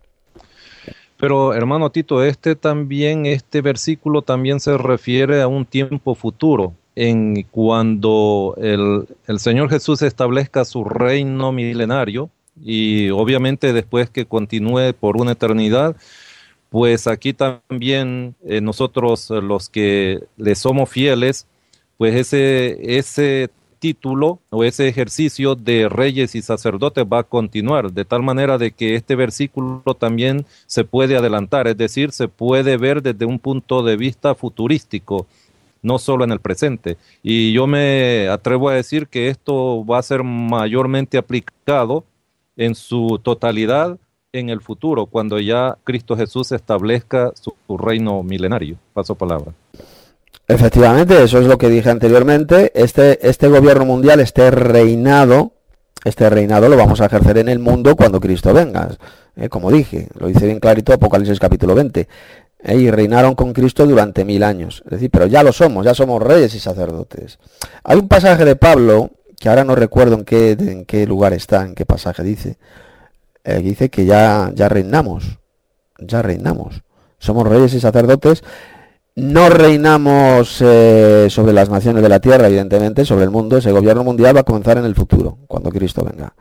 Pero, hermano Tito, este también, este versículo también se refiere a un tiempo futuro, en cuando el, el Señor Jesús establezca su reino milenario, y obviamente después que continúe por una eternidad, pues aquí también eh, nosotros eh, los que le somos fieles, pues ese, ese título o ese ejercicio de reyes y sacerdotes va a continuar, de tal manera de que este versículo también se puede adelantar, es decir, se puede ver desde un punto de vista futurístico, no solo en el presente. Y yo me atrevo a decir que esto va a ser mayormente aplicado en su totalidad en el futuro, cuando ya Cristo Jesús establezca su, su reino milenario. Paso palabra. Efectivamente, eso es lo que dije anteriormente. Este, este gobierno mundial, este reinado, este reinado lo vamos a ejercer en el mundo cuando Cristo venga. Eh, como dije, lo dice bien clarito Apocalipsis capítulo veinte. Eh, y reinaron con Cristo durante mil años. Es decir, pero ya lo somos, ya somos reyes y sacerdotes. Hay un pasaje de Pablo, que ahora no recuerdo en qué, en qué lugar está, en qué pasaje dice. Eh, dice que ya, ya reinamos, ya reinamos. Somos reyes y sacerdotes. No reinamos eh, sobre las naciones de la tierra, evidentemente, sobre el mundo. Ese gobierno mundial va a comenzar en el futuro, cuando Cristo venga.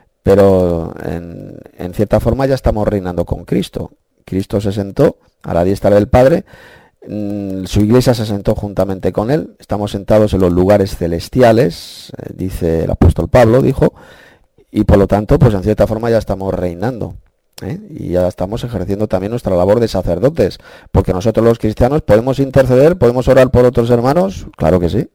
Pero en, en cierta forma ya estamos reinando con Cristo. Cristo se sentó a la diestra del Padre, mm, su iglesia se sentó juntamente con él. Estamos sentados en los lugares celestiales, eh, dice el apóstol Pablo, dijo, y por lo tanto, pues en cierta forma ya estamos reinando. ¿Eh? Y ya estamos ejerciendo también nuestra labor de sacerdotes, porque nosotros los cristianos podemos interceder, podemos orar por otros hermanos, claro que sí.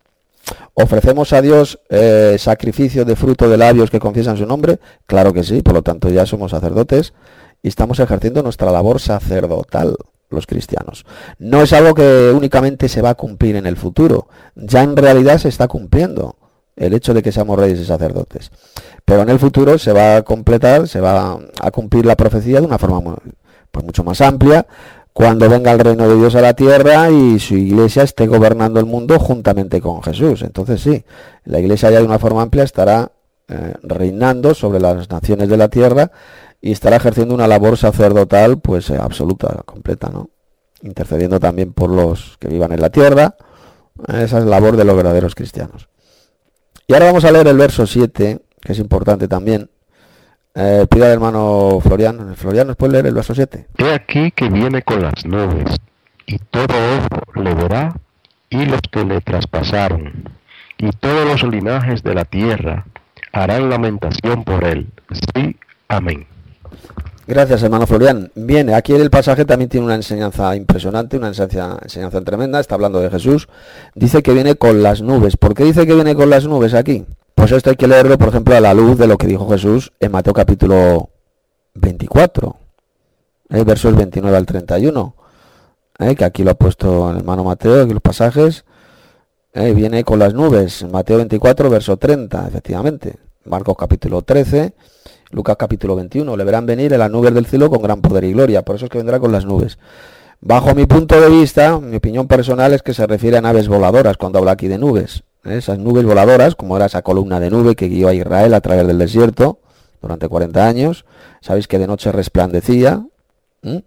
Ofrecemos a Dios eh, sacrificio de fruto de labios que confiesan su nombre, claro que sí, por lo tanto ya somos sacerdotes y estamos ejerciendo nuestra labor sacerdotal, los cristianos. No es algo que únicamente se va a cumplir en el futuro, ya en realidad se está cumpliendo el hecho de que seamos reyes y sacerdotes. Pero en el futuro se va a completar, se va a cumplir la profecía de una forma muy, pues mucho más amplia, cuando venga el reino de Dios a la tierra y su iglesia esté gobernando el mundo juntamente con Jesús. Entonces sí, la iglesia ya de una forma amplia estará eh, reinando sobre las naciones de la tierra y estará ejerciendo una labor sacerdotal pues eh, absoluta, completa, ¿no? Intercediendo también por los que vivan en la tierra. Esa es la labor de los verdaderos cristianos. Y ahora vamos a leer el verso siete, que es importante también. Eh, pida al hermano Florian. Florian, ¿nos puede leer el verso siete? He aquí que viene con las nubes, y todo ojo le verá, y los que le traspasaron, y todos los linajes de la tierra harán lamentación por él. Sí, amén. Gracias, hermano Florian. Bien, aquí en el pasaje también tiene una enseñanza impresionante, una enseñanza, enseñanza tremenda. Está hablando de Jesús. Dice que viene con las nubes. ¿Por qué dice que viene con las nubes aquí? Pues esto hay que leerlo, por ejemplo, a la luz de lo que dijo Jesús en Mateo capítulo veinticuatro, ¿eh? Versos veintinueve al treinta y uno, ¿eh? Que aquí lo ha puesto el hermano Mateo, aquí los pasajes. ¿eh? Viene con las nubes, Mateo veinticuatro, verso treinta, efectivamente. Marcos capítulo trece, Lucas capítulo veintiuno, le verán venir en las nubes del cielo con gran poder y gloria, por eso es que vendrá con las nubes. Bajo mi punto de vista, mi opinión personal es que se refiere a naves voladoras cuando habla aquí de nubes. Esas nubes voladoras, como era esa columna de nube que guió a Israel a través del desierto durante cuarenta años, sabéis que de noche resplandecía, ¿eh?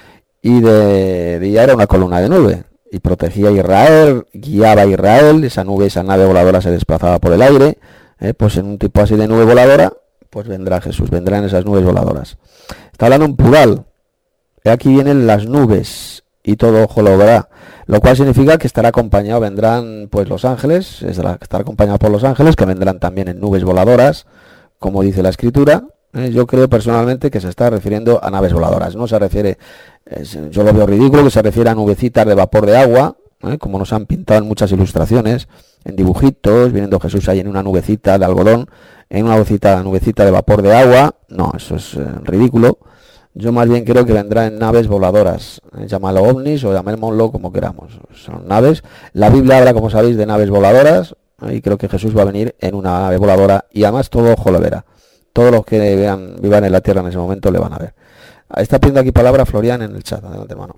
y de día era una columna de nube, y protegía a Israel, guiaba a Israel, esa nube, esa nave voladora se desplazaba por el aire, ¿eh? Pues en un tipo así de nube voladora, pues vendrá Jesús, vendrán esas nubes voladoras. Está hablando en plural. Aquí vienen las nubes, y todo ojo lo verá, lo cual significa que estará acompañado, vendrán pues los ángeles, estará acompañado por los ángeles, que vendrán también en nubes voladoras, como dice la escritura. Eh, yo creo personalmente que se está refiriendo a naves voladoras, no se refiere, es, yo lo veo ridículo que se refiere a nubecitas de vapor de agua, eh, como nos han pintado en muchas ilustraciones, en dibujitos, viniendo Jesús ahí en una nubecita de algodón, en una nubecita, nubecita de vapor de agua. No, eso es eh, ridículo. Yo más bien creo que vendrá en naves voladoras, eh, llámalo ovnis o llamémoslo como queramos, son naves. La Biblia habla, como sabéis, de naves voladoras, eh, y creo que Jesús va a venir en una nave voladora, y además todo ojo lo verá. Todos los que vean, vivan en la tierra en ese momento le van a ver. Está pidiendo aquí palabra Florian en el chat. Adelante, hermano.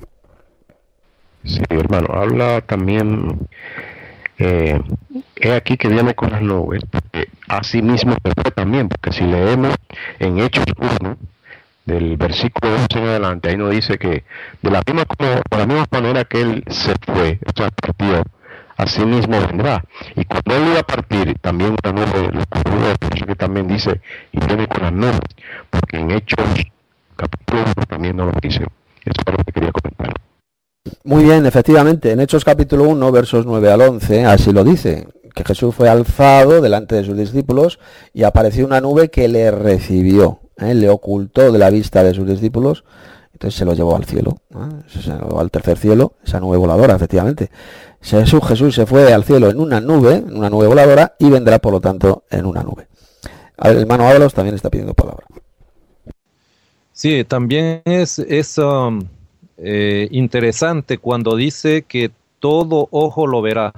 Sí, hermano, habla también, eh, he aquí que viene con las nubes, porque así mismo se fue también, porque si leemos en Hechos uno, del versículo once en adelante, ahí nos dice que de la misma, como, de la misma manera que él se fue, o sea, partió, así mismo vendrá. Y cuando él iba a partir, también una nube lo cubrió, por eso que también dice, y viene con las nubes, porque en Hechos capítulo uno también nos lo dice. Eso es lo que quería comentar. Muy bien, efectivamente, en Hechos capítulo uno, versos nueve al once, así lo dice, que Jesús fue alzado delante de sus discípulos y apareció una nube que le recibió, ¿eh? Le ocultó de la vista de sus discípulos, entonces se lo llevó al cielo, ¿eh? Se lo llevó al tercer cielo, esa nube voladora, efectivamente. Jesús, Jesús se fue al cielo en una nube, en una nube voladora, y vendrá, por lo tanto, en una nube. A ver, el hermano Ábalos también está pidiendo palabra. Sí, también es, es um, eh, interesante cuando dice que todo ojo lo verá.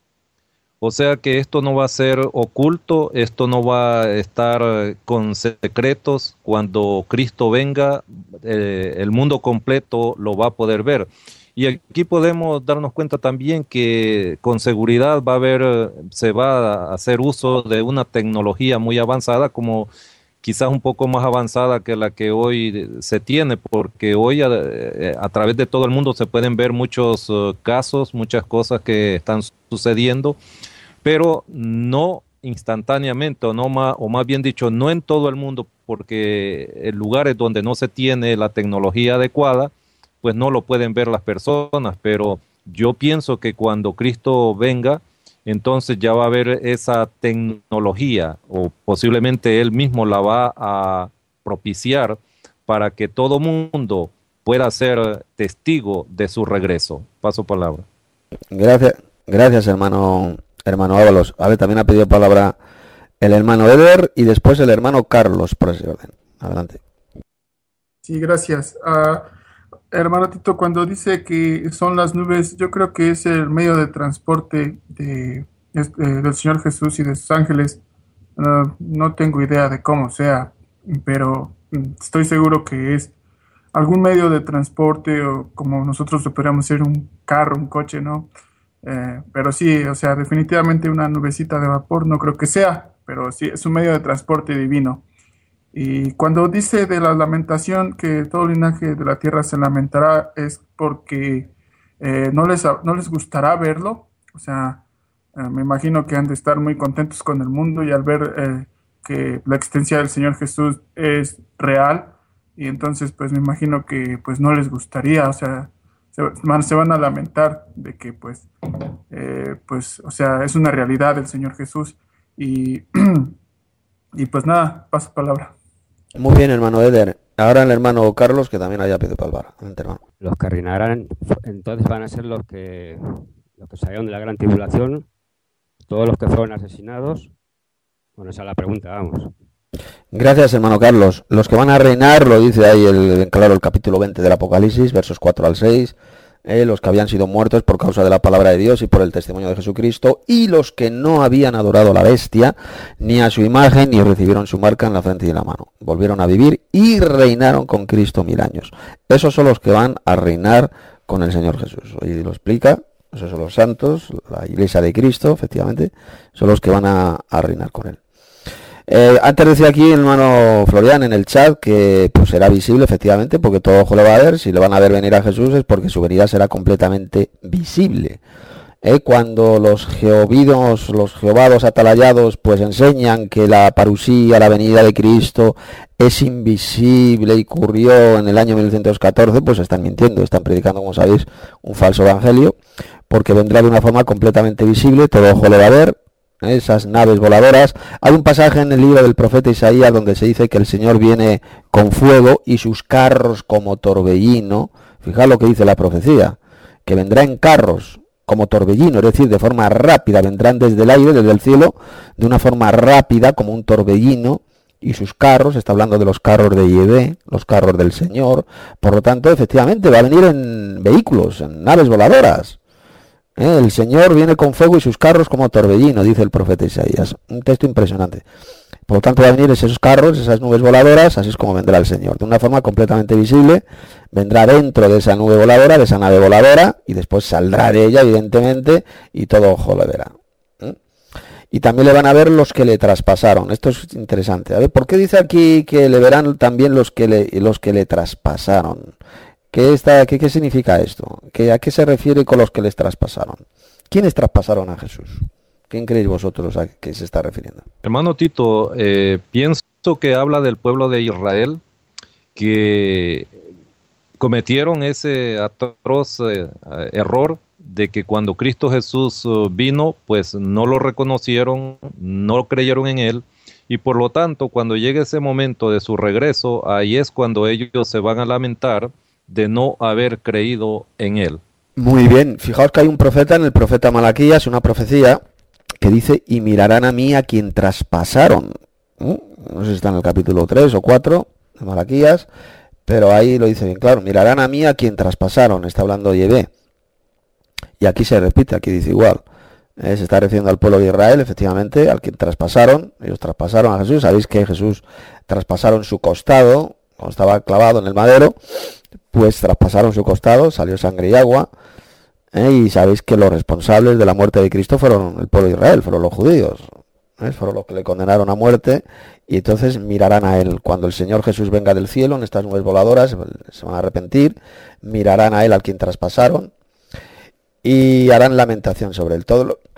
O sea que esto no va a ser oculto, esto no va a estar con secretos. Cuando Cristo venga, eh, el mundo completo lo va a poder ver. Y aquí podemos darnos cuenta también que con seguridad va a haber, se va a hacer uso de una tecnología muy avanzada, como quizás un poco más avanzada que la que hoy se tiene, porque hoy a, a través de todo el mundo se pueden ver muchos uh, casos, muchas cosas que están sucediendo, pero no instantáneamente, o, no más, o más bien dicho, no en todo el mundo, porque en lugares donde no se tiene la tecnología adecuada, pues no lo pueden ver las personas. Pero yo pienso que cuando Cristo venga, entonces ya va a haber esa tecnología, o posiblemente Él mismo la va a propiciar para que todo mundo pueda ser testigo de su regreso. Paso palabra. Gracias, gracias hermano, hermano Ábalos. A ver, también ha pedido palabra el hermano Eder y después el hermano Carlos, por ese orden. Adelante. Sí, gracias. Uh, hermano Tito, cuando dice que son las nubes, yo creo que es el medio de transporte de, de, del Señor Jesús y de sus ángeles. Uh, no tengo idea de cómo sea, pero estoy seguro que es algún medio de transporte, o como nosotros lo podríamos ser un carro, un coche, ¿no? Eh, pero sí, o sea, definitivamente una nubecita de vapor no creo que sea, pero sí es un medio de transporte divino. Y cuando dice de la lamentación, que todo linaje de la tierra se lamentará, es porque eh, no les, no les gustará verlo. O sea, eh, me imagino que han de estar muy contentos con el mundo, y al ver eh, que la existencia del Señor Jesús es real, y entonces pues me imagino que pues no les gustaría, o sea, se van, se van a lamentar de que pues, eh, pues, o sea, es una realidad el Señor Jesús. Y, y pues nada, paso palabra. Muy bien, hermano Eder. Ahora el hermano Carlos, que también haya pedido palabra. Adelante, hermano. Los que reinarán, entonces van a ser los que, los que salieron de la gran tribulación, todos los que fueron asesinados. Bueno, esa es la pregunta, vamos. Gracias, hermano Carlos. Los que van a reinar, lo dice ahí el, claro, el capítulo veinte del Apocalipsis, versos cuatro al seis, eh, los que habían sido muertos por causa de la palabra de Dios y por el testimonio de Jesucristo, y los que no habían adorado a la bestia, ni a su imagen, ni recibieron su marca en la frente y en la mano. Volvieron a vivir y reinaron con Cristo mil años. Esos son los que van a reinar con el Señor Jesús. Hoy lo explica, esos son los santos, la iglesia de Cristo, efectivamente, son los que van a, a reinar con él. Eh, antes decía aquí el hermano Florian en el chat que pues será visible, efectivamente, porque todo ojo le va a ver. Si le van a ver venir a Jesús es porque su venida será completamente visible. ¿eh? Cuando los jehovidos, los jehovados atalayados, pues enseñan que la parusía, la venida de Cristo, es invisible y ocurrió en el año mil novecientos catorce, pues están mintiendo, están predicando, como sabéis, un falso evangelio, porque vendrá de una forma completamente visible, todo ojo le va a ver, ¿eh? Esas naves voladoras. Hay un pasaje en el libro del profeta Isaías donde se dice que el Señor viene con fuego y sus carros como torbellino. Fijaos lo que dice la profecía, que vendrá en carros como torbellino, es decir, de forma rápida, vendrán desde el aire, desde el cielo, de una forma rápida, como un torbellino, y sus carros, está hablando de los carros de Yahvé, los carros del Señor, por lo tanto, efectivamente, va a venir en vehículos, en naves voladoras. ¿Eh? El Señor viene con fuego y sus carros como torbellino, dice el profeta Isaías, un texto impresionante. Por lo tanto, va a venir esos carros, esas nubes voladoras, así es como vendrá el Señor, de una forma completamente visible, vendrá dentro de esa nube voladora, de esa nave voladora, y después saldrá de ella, evidentemente, y todo ojo le verá. ¿Eh? Y también le van a ver los que le traspasaron. Esto es interesante. A ver, ¿por qué dice aquí que le verán también los que le, los que le traspasaron? ¿Qué, está, qué, qué significa esto? ¿Qué, ¿A qué se refiere con los que les traspasaron? ¿Quiénes traspasaron a Jesús? ¿Quién creéis vosotros a qué se está refiriendo? Hermano Tito, eh, pienso que habla del pueblo de Israel que cometieron ese atroz eh, error de que cuando Cristo Jesús vino, pues no lo reconocieron, no creyeron en él, y por lo tanto, cuando llegue ese momento de su regreso, ahí es cuando ellos se van a lamentar de no haber creído en él. Muy bien, fijaos que hay un profeta en el profeta Malaquías, una profecía que dice, y mirarán a mí a quien traspasaron. ¿Mm? No sé si está en el capítulo tres o cuatro de Malaquías, pero ahí lo dice bien claro, mirarán a mí a quien traspasaron, está hablando Yahvé. Y aquí se repite, aquí dice igual. Eh, se está refiriendo al pueblo de Israel, efectivamente, al quien traspasaron. Ellos traspasaron a Jesús. Sabéis que Jesús traspasaron su costado, cuando estaba clavado en el madero, pues traspasaron su costado, salió sangre y agua. Eh, y sabéis que los responsables de la muerte de Cristo fueron el pueblo de Israel, fueron los judíos. Eh, fueron los que le condenaron a muerte. Y entonces mirarán a él. Cuando el Señor Jesús venga del cielo, en estas nubes voladoras, se van a arrepentir. Mirarán a él al quien traspasaron. Y harán lamentación sobre él. Todo lo,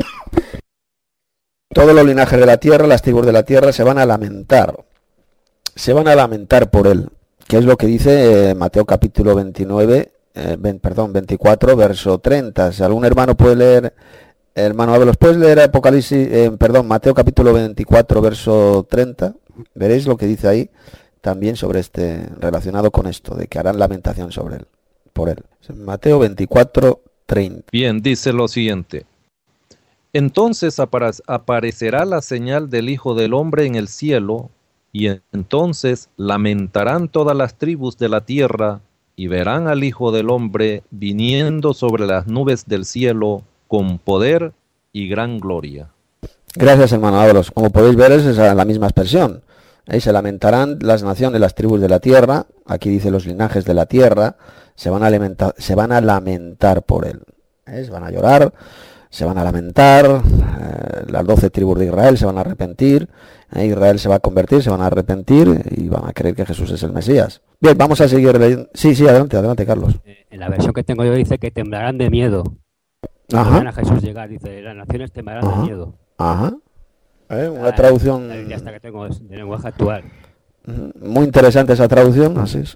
todos los linajes de la tierra, las tribus de la tierra, se van a lamentar. Se van a lamentar por él. Que es lo que dice eh, Mateo capítulo veintinueve, eh, ven, perdón, veinticuatro, verso treinta. Si algún hermano puede leer, hermano Ábelos, ¿puedes leer Apocalipsis, eh, perdón, Mateo capítulo veinticuatro, verso treinta? Veréis lo que dice ahí, también sobre este, relacionado con esto, de que harán lamentación sobre él, por él. Mateo veinticuatro, treinta. Bien, dice lo siguiente. Entonces apare- aparecerá la señal del Hijo del Hombre en el cielo, y entonces lamentarán todas las tribus de la tierra, y verán al Hijo del Hombre viniendo sobre las nubes del cielo con poder y gran gloria. Gracias, hermano Ábalos. Como podéis ver, es la misma expresión. Ahí se lamentarán las naciones, las tribus de la tierra. Aquí dice los linajes de la tierra. Se van a lamentar, se van a lamentar por él. ¿Eh? Se van a llorar, se van a lamentar. Eh, las doce tribus de Israel se van a arrepentir. Eh, Israel se va a convertir, se van a arrepentir y van a creer que Jesús es el Mesías. Bien, vamos a seguir leyendo. Sí, sí, adelante, adelante, Carlos. En la versión que tengo yo dice que temblarán de miedo. Ajá. Verán a Jesús llegar, dice, las naciones temblarán Ajá. de miedo. Ajá. Eh, una Ah, traducción Ya está que tengo es de lenguaje actual. muy interesante esa traducción, así es.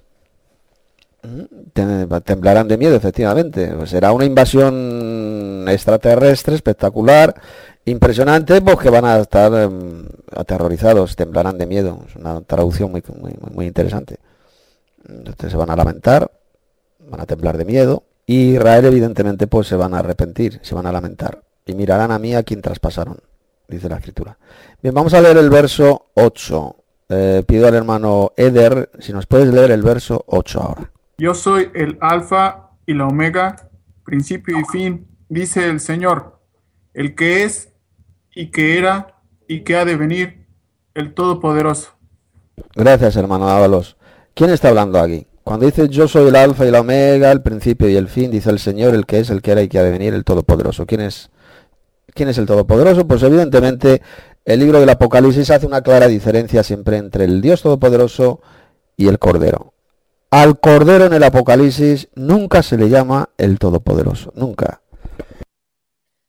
Tem- Temblarán de miedo, efectivamente. Pues será una invasión extraterrestre espectacular, impresionante, pues que van a estar eh, aterrorizados, temblarán de miedo. Es una traducción muy, muy, muy interesante. Entonces se van a lamentar, van a temblar de miedo, y Israel evidentemente pues se van a arrepentir, se van a lamentar, y mirarán a mí a quien traspasaron, dice la escritura. Bien, vamos a leer el verso ocho. Eh, pido al hermano Eder, si nos puedes leer el verso ocho ahora. Yo soy el Alfa y la Omega, principio y fin, dice el Señor, el que es y que era y que ha de venir, el Todopoderoso. Gracias, hermano Ábalos. ¿Quién está hablando aquí? Cuando dice yo soy el Alfa y la Omega, el principio y el fin, dice el Señor, el que es, el que era y que ha de venir, el Todopoderoso. ¿Quién es, quién es el Todopoderoso? Pues evidentemente el libro del Apocalipsis hace una clara diferencia siempre entre el Dios Todopoderoso y el Cordero. Al Cordero en el Apocalipsis nunca se le llama el Todopoderoso, nunca.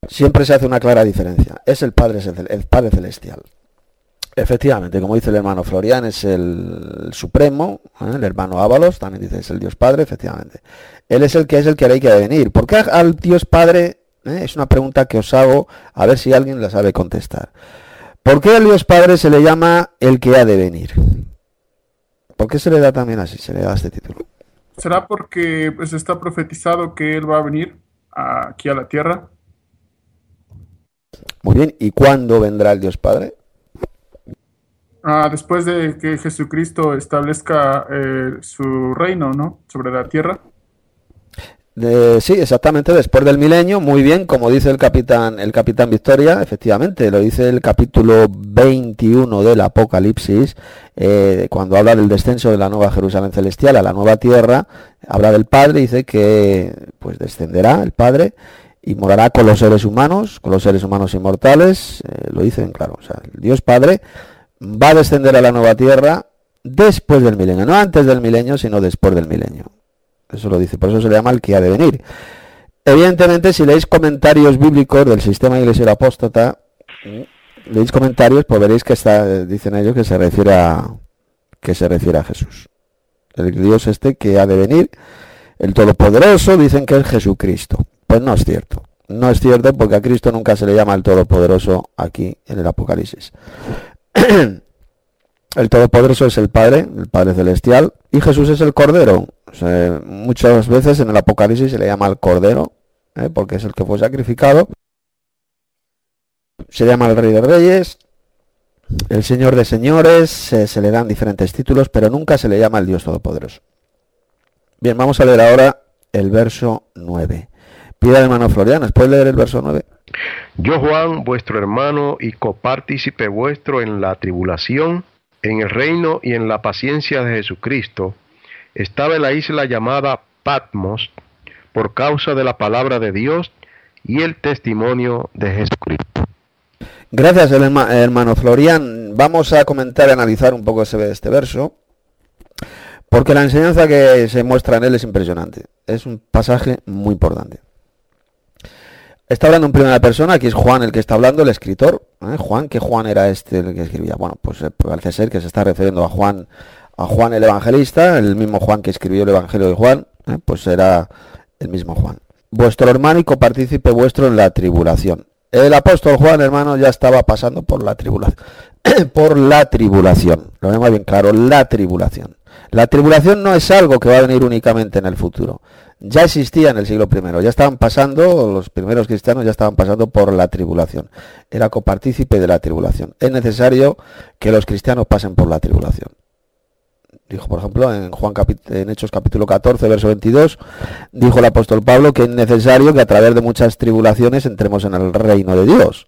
siempre se hace una clara diferencia. Es el Padre, el Padre Celestial. Efectivamente, como dice el hermano Florian, es el Supremo, ¿eh? El hermano Ábalos también dice es el Dios Padre, efectivamente. Él es el que es el que hará y que ha de venir. ¿Por qué al Dios Padre? ¿Eh? Es una pregunta que os hago, a ver si alguien la sabe contestar. ¿Por qué al Dios Padre se le llama el que ha de venir? ¿Por qué se le da también así, se le da este título? ¿Será porque pues está profetizado que Él va a venir a- aquí a la tierra? Muy bien, ¿y cuándo vendrá el Dios Padre? Ah, después de que Jesucristo establezca eh, su reino, ¿no? Sobre la tierra. De- sí, exactamente, después del milenio, muy bien, como dice el capitán, el capitán Victoria, efectivamente, lo dice el capítulo veintiuno del Apocalipsis, eh, cuando habla del descenso de la nueva Jerusalén celestial a la nueva tierra, habla del Padre, dice que pues descenderá el Padre y morará con los seres humanos, con los seres humanos inmortales, eh, lo dice bien claro, o sea, el Dios Padre va a descender a la nueva tierra después del milenio, no antes del milenio, sino después del milenio. Eso lo dice, por eso se le llama el que ha de venir. Evidentemente, si leéis comentarios bíblicos del sistema iglesia apóstata, leéis comentarios, pues veréis que está, dicen ellos que se refiere a que se refiere a Jesús. El Dios este que ha de venir, el Todopoderoso, dicen que es Jesucristo. Pues no es cierto. No es cierto porque a Cristo nunca se le llama el Todopoderoso aquí en el Apocalipsis. El Todopoderoso es el Padre, el Padre Celestial, y Jesús es el Cordero. O sea, muchas veces en el Apocalipsis se le llama el Cordero, ¿eh? Porque es el que fue sacrificado. Se llama el Rey de Reyes, el Señor de Señores, se, se le dan diferentes títulos, pero nunca se le llama el Dios Todopoderoso. Bien, vamos a leer ahora el verso nueve. Pida, hermano Florian, ¿puedes leer el verso nueve? Yo, Juan, vuestro hermano y copartícipe vuestro en la tribulación, en el reino y en la paciencia de Jesucristo, estaba en la isla llamada Patmos por causa de la palabra de Dios y el testimonio de Jesucristo. Gracias, herma- hermano Florian. Vamos a comentar y analizar un poco ese, este verso, porque la enseñanza que se muestra en él es impresionante. Es un pasaje muy importante. Está hablando en primera persona, aquí es Juan el que está hablando, el escritor. ¿eh? Juan, ¿qué Juan era este el que escribía? Bueno, pues eh, parece ser que se está refiriendo a Juan, a Juan el evangelista, el mismo Juan que escribió el Evangelio de Juan, ¿eh? Pues era el mismo Juan. Vuestro hermano y copartícipe vuestro en la tribulación. El apóstol Juan, hermano, ya estaba pasando por la tribulación. por la tribulación. Lo vemos bien claro, la tribulación. La tribulación no es algo que va a venir únicamente en el futuro. Ya existía en el siglo primero, ya estaban pasando, los primeros cristianos ya estaban pasando por la tribulación. Era copartícipe de la tribulación. Es necesario que los cristianos pasen por la tribulación. Dijo, por ejemplo, en Juan capit- en Hechos capítulo catorce, verso veintidós, dijo el apóstol Pablo que es necesario que a través de muchas tribulaciones entremos en el reino de Dios.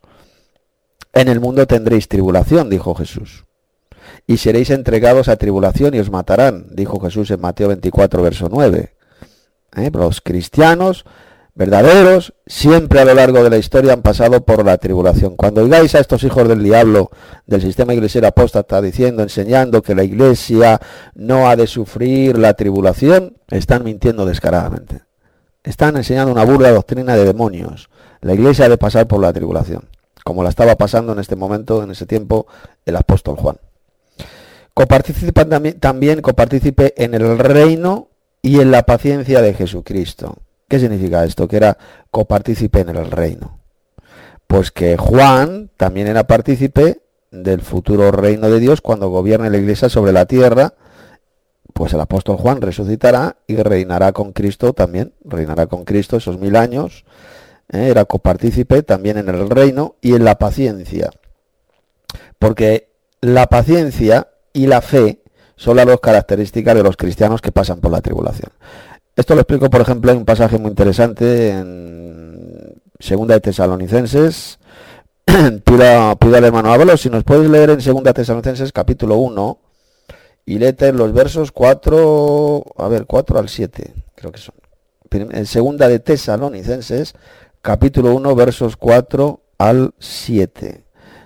En el mundo tendréis tribulación, dijo Jesús. Y seréis entregados a tribulación y os matarán, dijo Jesús en Mateo veinticuatro, verso nueve. ¿Eh? Los cristianos verdaderos siempre a lo largo de la historia han pasado por la tribulación. Cuando oigáis a estos hijos del diablo del sistema iglesia apóstata diciendo, enseñando que la iglesia no ha de sufrir la tribulación, están mintiendo descaradamente. Están enseñando una burda doctrina de demonios. La iglesia ha de pasar por la tribulación, como la estaba pasando en este momento, en ese tiempo, el apóstol Juan. Coparticipan también, también copartícipe en el reino y en la paciencia de Jesucristo. ¿Qué significa esto? Que era copartícipe en el reino. Pues que Juan también era partícipe del futuro reino de Dios cuando gobierne la iglesia sobre la tierra. Pues el apóstol Juan resucitará y reinará con Cristo también, reinará con Cristo esos mil años. ¿eh? Era copartícipe también en el reino y en la paciencia. Porque la paciencia y la fe son las dos características de los cristianos que pasan por la tribulación. Esto lo explico, por ejemplo, en un pasaje muy interesante en Segunda de Tesalonicenses. pido, pido al hermano Ábalos, si nos podéis leer en Segunda de Tesalonicenses capítulo uno y léete los versos cuatro, a ver, cuatro al siete, creo que son. En Segunda de Tesalonicenses capítulo uno, versos cuatro al siete.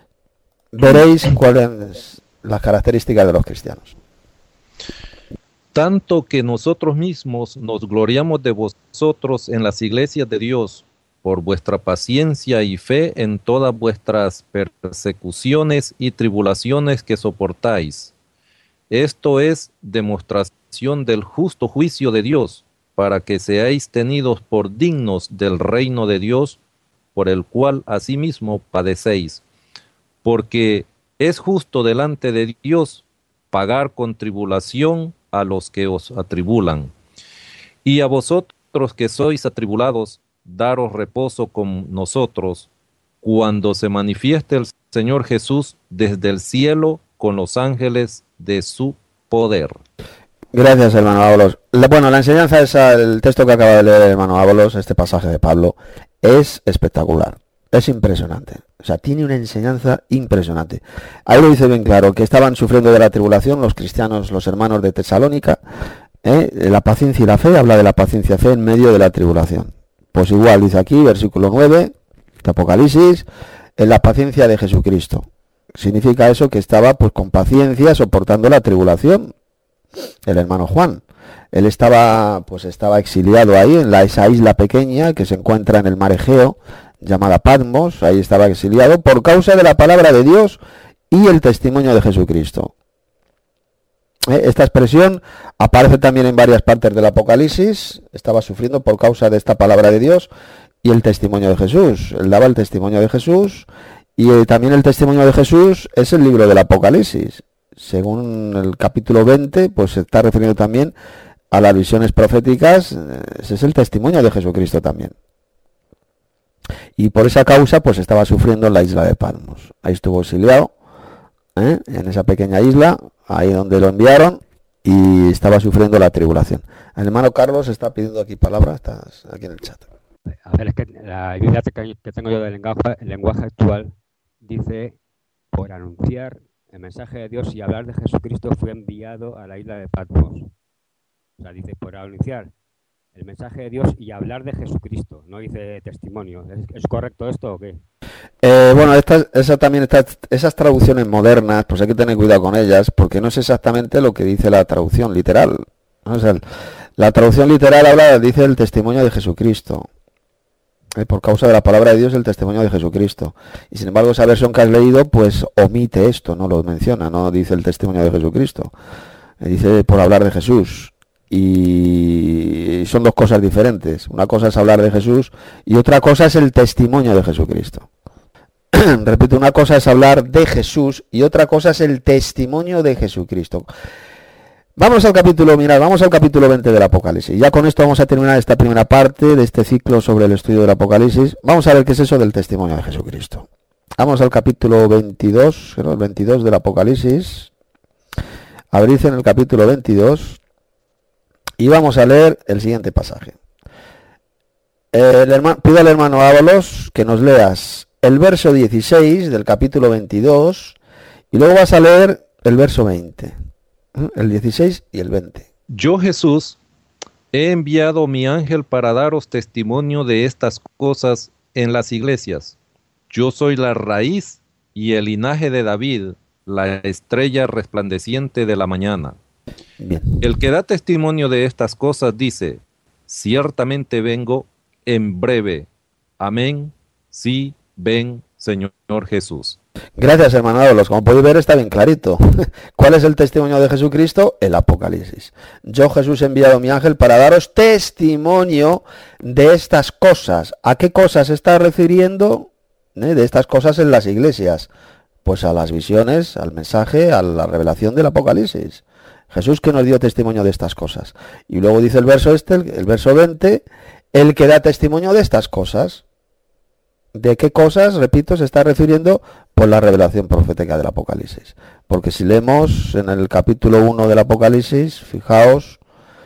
Veréis cuáles las características de los cristianos. Tanto que nosotros mismos nos gloriamos de vosotros en las iglesias de Dios, por vuestra paciencia y fe en todas vuestras persecuciones y tribulaciones que soportáis. Esto es demostración del justo juicio de Dios, para que seáis tenidos por dignos del reino de Dios, por el cual asimismo padecéis. Porque es justo delante de Dios pagar con tribulación a los que os atribulan. Y a vosotros que sois atribulados, daros reposo con nosotros, cuando se manifieste el Señor Jesús desde el cielo con los ángeles de su poder. Gracias, hermano Ábalos. La, bueno, la enseñanza esa, el texto que acaba de leer el hermano Ábalos, este pasaje de Pablo, es espectacular, es impresionante. O sea, tiene una enseñanza impresionante. Ahí lo dice bien claro, que estaban sufriendo de la tribulación los cristianos, los hermanos de Tesalónica. ¿eh? La paciencia y la fe, habla de la paciencia y fe en medio de la tribulación. Pues igual dice aquí, versículo nueve de Apocalipsis, en la paciencia de Jesucristo. Significa eso que estaba pues con paciencia soportando la tribulación. El hermano Juan, él estaba pues estaba exiliado ahí en la, esa isla pequeña que se encuentra en el mar Egeo, llamada Patmos. Ahí estaba exiliado por causa de la palabra de Dios y el testimonio de Jesucristo. Esta expresión aparece también en varias partes del Apocalipsis. Estaba sufriendo por causa de esta palabra de Dios y el testimonio de Jesús. Él daba el testimonio de Jesús y eh, también el testimonio de Jesús es el libro del Apocalipsis. Según el capítulo veinte, pues se está refiriendo también a las visiones proféticas. Ese es el testimonio de Jesucristo también. Y por esa causa, pues estaba sufriendo en la isla de Patmos. Ahí estuvo exiliado, ¿eh? en esa pequeña isla, ahí donde lo enviaron, y estaba sufriendo la tribulación. El hermano Carlos está pidiendo aquí palabra, estás aquí en el chat. A ver, es que la Biblia que tengo yo del lenguaje, el lenguaje actual dice, por anunciar el mensaje de Dios y hablar de Jesucristo fue enviado a la isla de Patmos. O sea, dice, por anunciar el mensaje de Dios y hablar de Jesucristo, no dice testimonio. ¿Es, es correcto esto o qué? Eh, bueno, esta, esa también está, esas traducciones modernas, pues hay que tener cuidado con ellas, porque no es exactamente lo que dice la traducción literal, ¿no? O sea, la traducción literal habla, dice el testimonio de Jesucristo, eh, por causa de la palabra de Dios, el testimonio de Jesucristo. Y sin embargo, esa versión que has leído, pues omite esto, no lo menciona, no dice el testimonio de Jesucristo, eh, dice por hablar de Jesús. Y son dos cosas diferentes. Una cosa es hablar de Jesús y otra cosa es el testimonio de Jesucristo. Repito, una cosa es hablar de Jesús y otra cosa es el testimonio de Jesucristo. Vamos al capítulo, mirad, vamos al capítulo veinte del Apocalipsis. Ya con esto vamos a terminar esta primera parte de este ciclo sobre el estudio del Apocalipsis. Vamos a ver qué es eso del testimonio de Jesucristo. Vamos al capítulo veintidós, ¿no? El veintidós del Apocalipsis. Abrid en el capítulo veintidós. Y vamos a leer el siguiente pasaje. El hermano, pido al hermano Ábalos que nos leas el verso dieciséis del capítulo veintidós y luego vas a leer el verso veinte. El dieciséis y el veinte. Yo, Jesús, he enviado mi ángel para daros testimonio de estas cosas en las iglesias. Yo soy la raíz y el linaje de David, la estrella resplandeciente de la mañana. Bien. El que da testimonio de estas cosas dice, ciertamente vengo en breve. Amén. Sí, ven, Señor Jesús. Gracias, hermano Ábalos. Como podéis ver, está bien clarito. ¿Cuál es el testimonio de Jesucristo? El Apocalipsis. Yo, Jesús, he enviado mi ángel para daros testimonio de estas cosas. ¿A qué cosas se está refiriendo? ¿Eh? De estas cosas en las iglesias. Pues a las visiones, al mensaje, a la revelación del Apocalipsis. Jesús que nos dio testimonio de estas cosas. Y luego dice el verso este, el, el verso veinte, el que da testimonio de estas cosas. ¿De qué cosas? Repito, se está refiriendo por la revelación profética del Apocalipsis. Porque si leemos en el capítulo uno del Apocalipsis, fijaos,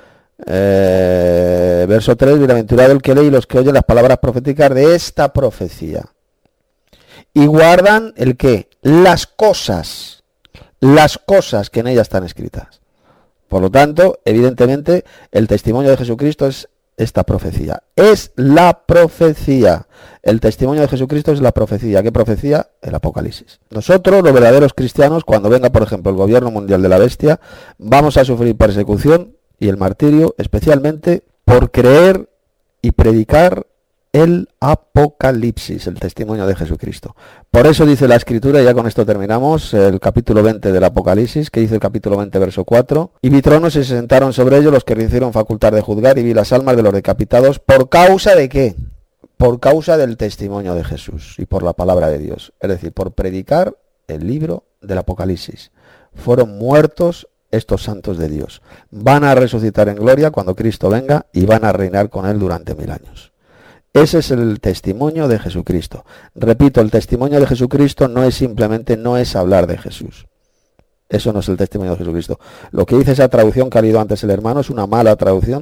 eh, verso tres, bienaventurado el que lee y los que oyen las palabras proféticas de esta profecía. Y guardan el qué? Las cosas, las cosas que en ellas están escritas. Por lo tanto, evidentemente, el testimonio de Jesucristo es esta profecía. Es la profecía. El testimonio de Jesucristo es la profecía. ¿Qué profecía? El Apocalipsis. Nosotros, los verdaderos cristianos, cuando venga, por ejemplo, el gobierno mundial de la bestia, vamos a sufrir persecución y el martirio, especialmente por creer y predicar el Apocalipsis, el testimonio de Jesucristo. Por eso dice la Escritura, y ya con esto terminamos, el capítulo veinte del Apocalipsis, que dice el capítulo veinte, verso cuatro, y vi tronos y se sentaron sobre ellos los que recibieron facultad de juzgar, y vi las almas de los decapitados, ¿por causa de qué? Por causa del testimonio de Jesús y por la palabra de Dios, es decir, por predicar el libro del Apocalipsis. Fueron muertos estos santos de Dios. Van a resucitar en gloria cuando Cristo venga y van a reinar con él durante mil años. Ese es el testimonio de Jesucristo. Repito, el testimonio de Jesucristo no es simplemente, no es hablar de Jesús. Eso no es el testimonio de Jesucristo. Lo que dice esa traducción que ha leído antes el hermano es una mala traducción.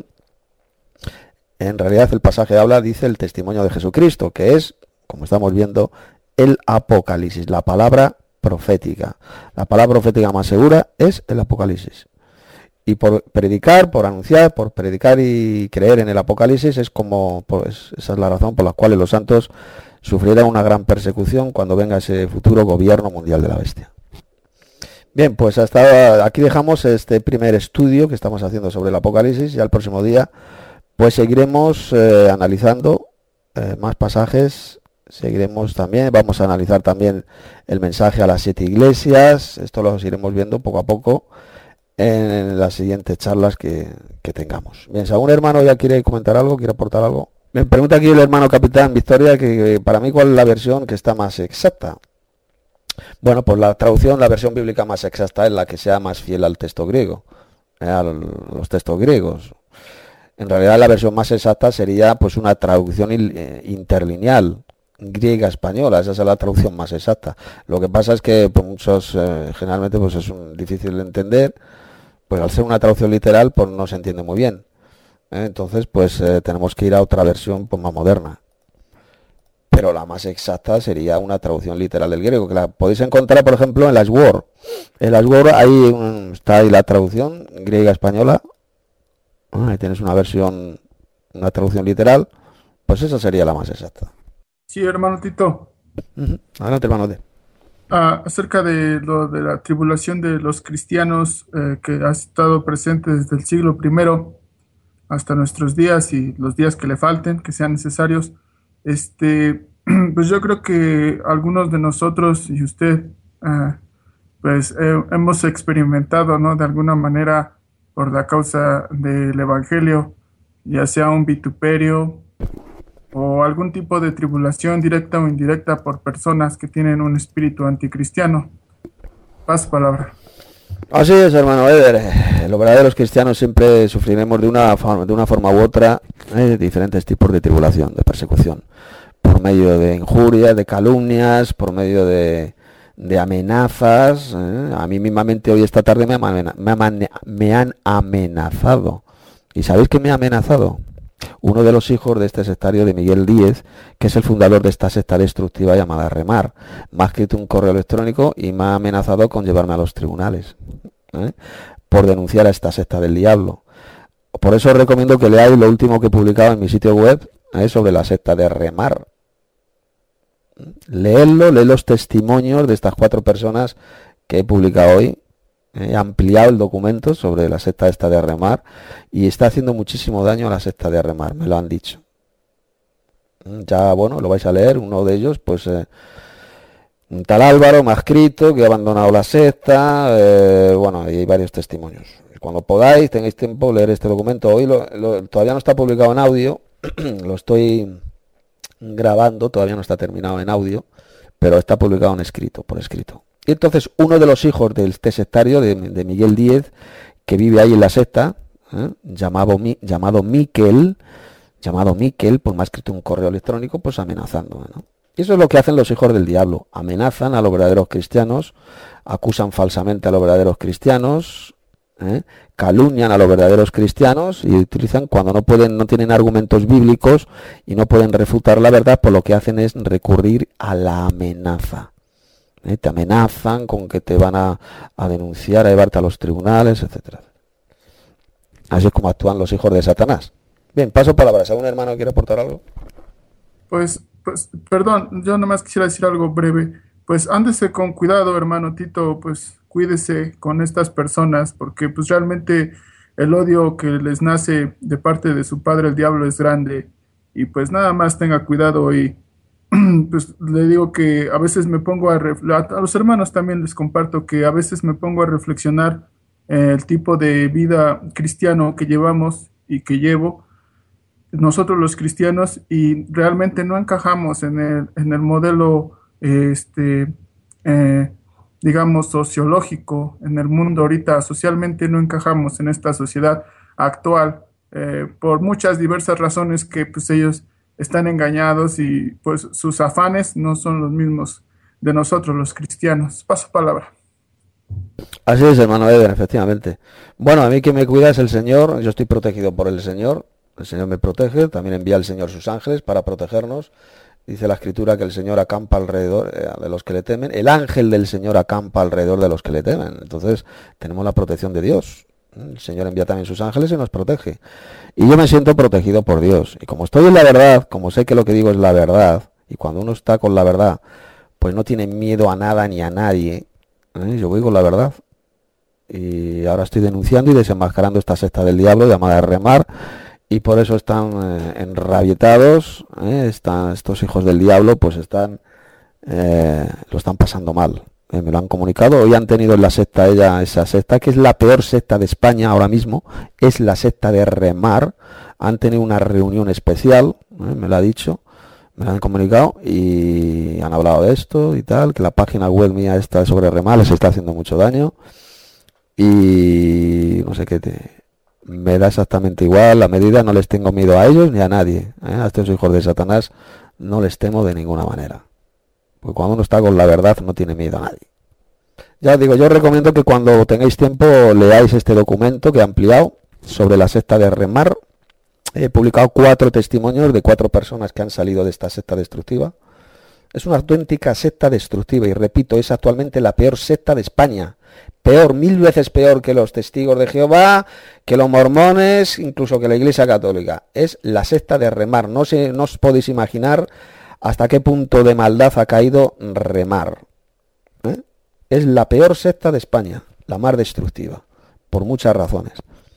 En realidad el pasaje habla, dice el testimonio de Jesucristo, que es, como estamos viendo, el Apocalipsis, la palabra profética. La palabra profética más segura es el Apocalipsis. Y por predicar, por anunciar, por predicar y creer en el Apocalipsis es como, pues, esa es la razón por la cual los santos sufrirán una gran persecución cuando venga ese futuro gobierno mundial de la bestia. Bien, pues hasta aquí dejamos este primer estudio que estamos haciendo sobre el Apocalipsis, y al próximo día pues seguiremos eh, analizando eh, más pasajes, seguiremos también, vamos a analizar también el mensaje a las siete iglesias, esto lo iremos viendo poco a poco en las siguientes charlas que, que tengamos. Bien, si algún hermano ya quiere comentar algo, quiere aportar algo. Me pregunta aquí el hermano capitán Victoria que, que para mí cuál es la versión que está más exacta. Bueno, pues la traducción, la versión bíblica más exacta es la que sea más fiel al texto griego, eh, a los textos griegos. En realidad la versión más exacta sería pues una traducción interlineal, griega-española, esa es la traducción más exacta. Lo que pasa es que pues, muchos, eh, generalmente pues es un, difícil de entender, pues al ser una traducción literal pues no se entiende muy bien. ¿eh? Entonces pues eh, tenemos que ir a otra versión pues más moderna. Pero la más exacta sería una traducción literal del griego, que la podéis encontrar, por ejemplo, en las Word. En las Word ahí un, está ahí la traducción griega-española. Ah, ahí tienes una versión, una traducción literal. Pues esa sería la más exacta. Sí, hermano Tito. Uh-huh. Adelante, hermano D. Ah, acerca de lo de la tribulación de los cristianos eh, que ha estado presente desde el siglo primero hasta nuestros días y los días que le falten, que sean necesarios. Este, pues yo creo que algunos de nosotros y usted, uh, pues eh, hemos experimentado, ¿no? De alguna manera, por la causa del Evangelio, ya sea un vituperio o algún tipo de tribulación directa o indirecta por personas que tienen un espíritu anticristiano. Paz palabra. Así es, hermano Eder. Los verdaderos cristianos siempre sufriremos de una forma, de una forma u otra eh, diferentes tipos de tribulación, de persecución, por medio de injurias, de calumnias, por medio de, de amenazas. Eh. A mí mismamente hoy esta tarde me, amena, me, amane, me han amenazado. ¿Y sabéis qué me ha amenazado? Uno de los hijos de este sectario de Miguel Díez, que es el fundador de esta secta destructiva llamada Remar. Me ha escrito un correo electrónico y me ha amenazado con llevarme a los tribunales ¿eh? por denunciar a esta secta del diablo. Por eso os recomiendo que leáis lo último que he publicado en mi sitio web ¿eh? sobre la secta de Remar. Leedlo, leed los testimonios de estas cuatro personas que he publicado hoy. He ampliado el documento sobre la secta esta de Remar y está haciendo muchísimo daño a la secta de Remar, me lo han dicho. Ya, bueno, lo vais a leer, uno de ellos, pues, eh, un tal Álvaro me ha escrito que ha abandonado la secta, eh, bueno, y hay varios testimonios. Cuando podáis, tengáis tiempo, leer este documento. Hoy lo, lo, todavía no está publicado en audio, lo estoy grabando, todavía no está terminado en audio, pero está publicado en escrito, por escrito. Y entonces uno de los hijos de este sectario, de, de Miguel Díez, que vive ahí en la secta, ¿eh? llamado, llamado Miquel, llamado Miquel, pues me ha escrito un correo electrónico, pues amenazándome, ¿no? Y eso es lo que hacen los hijos del diablo, amenazan a los verdaderos cristianos, acusan falsamente a los verdaderos cristianos, ¿eh? calumnian a los verdaderos cristianos y utilizan cuando no pueden, no tienen argumentos bíblicos y no pueden refutar la verdad, pues lo que hacen es recurrir a la amenaza. ¿Eh? Te amenazan con que te van a, a denunciar, a llevarte a los tribunales, etcétera. Así es como actúan los hijos de Satanás. Bien, paso palabras. ¿Algún hermano quiere aportar algo? Pues, pues, perdón, yo nomás quisiera decir algo breve. Pues ándese con cuidado, hermano Tito, pues cuídese con estas personas, porque pues realmente el odio que les nace de parte de su padre el diablo es grande. y pues nada más tenga cuidado y pues le digo que a veces me pongo a, ref- a a los hermanos también les comparto que a veces me pongo a reflexionar eh, el tipo de vida cristiano que llevamos y que llevo nosotros los cristianos y realmente no encajamos en el, en el modelo, eh, este, eh, digamos, sociológico, en el mundo ahorita, socialmente no encajamos en esta sociedad actual, eh, por muchas diversas razones que pues ellos están engañados y pues sus afanes no son los mismos de nosotros los cristianos. Paso palabra. Así es, hermano Eder, efectivamente. Bueno, a mí que me cuida es el Señor, yo estoy protegido por el Señor, el Señor me protege, también envía el Señor sus ángeles para protegernos. Dice la Escritura que el Señor acampa alrededor eh, de los que le temen, el ángel del Señor acampa alrededor de los que le temen. Entonces, tenemos la protección de Dios. El Señor envía también sus ángeles y nos protege. Y yo me siento protegido por Dios. Y como estoy en la verdad, como sé que lo que digo es la verdad, y cuando uno está con la verdad, pues no tiene miedo a nada ni a nadie, ¿eh? Yo voy con la verdad. Y ahora estoy denunciando y desenmascarando esta secta del diablo llamada Remar, y por eso están eh, enrabietados, ¿eh? Están, estos hijos del diablo pues están eh, lo están pasando mal, ¿eh? Me lo han comunicado. Hoy han tenido en la secta ella, esa secta que es la peor secta de España ahora mismo, es la secta de Remar. Han tenido una reunión especial, ¿eh? Me lo ha dicho, me lo han comunicado y han hablado de esto y tal, que la página web mía esta sobre Remar les está haciendo mucho daño y no sé qué te... Me da exactamente igual la medida, no les tengo miedo a ellos ni a nadie, ¿eh? A estos hijos de Satanás no les temo de ninguna manera. Porque cuando uno está con la verdad no tiene miedo a nadie. Ya os digo, yo os recomiendo que cuando tengáis tiempo leáis este documento que he ampliado sobre la secta de Remar. He publicado cuatro testimonios de cuatro personas que han salido de esta secta destructiva. Es una auténtica secta destructiva y repito, es actualmente la peor secta de España. Peor, mil veces peor que los testigos de Jehová, que los mormones, incluso que la Iglesia Católica. Es la secta de Remar. No, se, no os podéis imaginar hasta qué punto de maldad ha caído Remar. ¿Eh? Es la peor secta de España, la más destructiva, por muchas razones.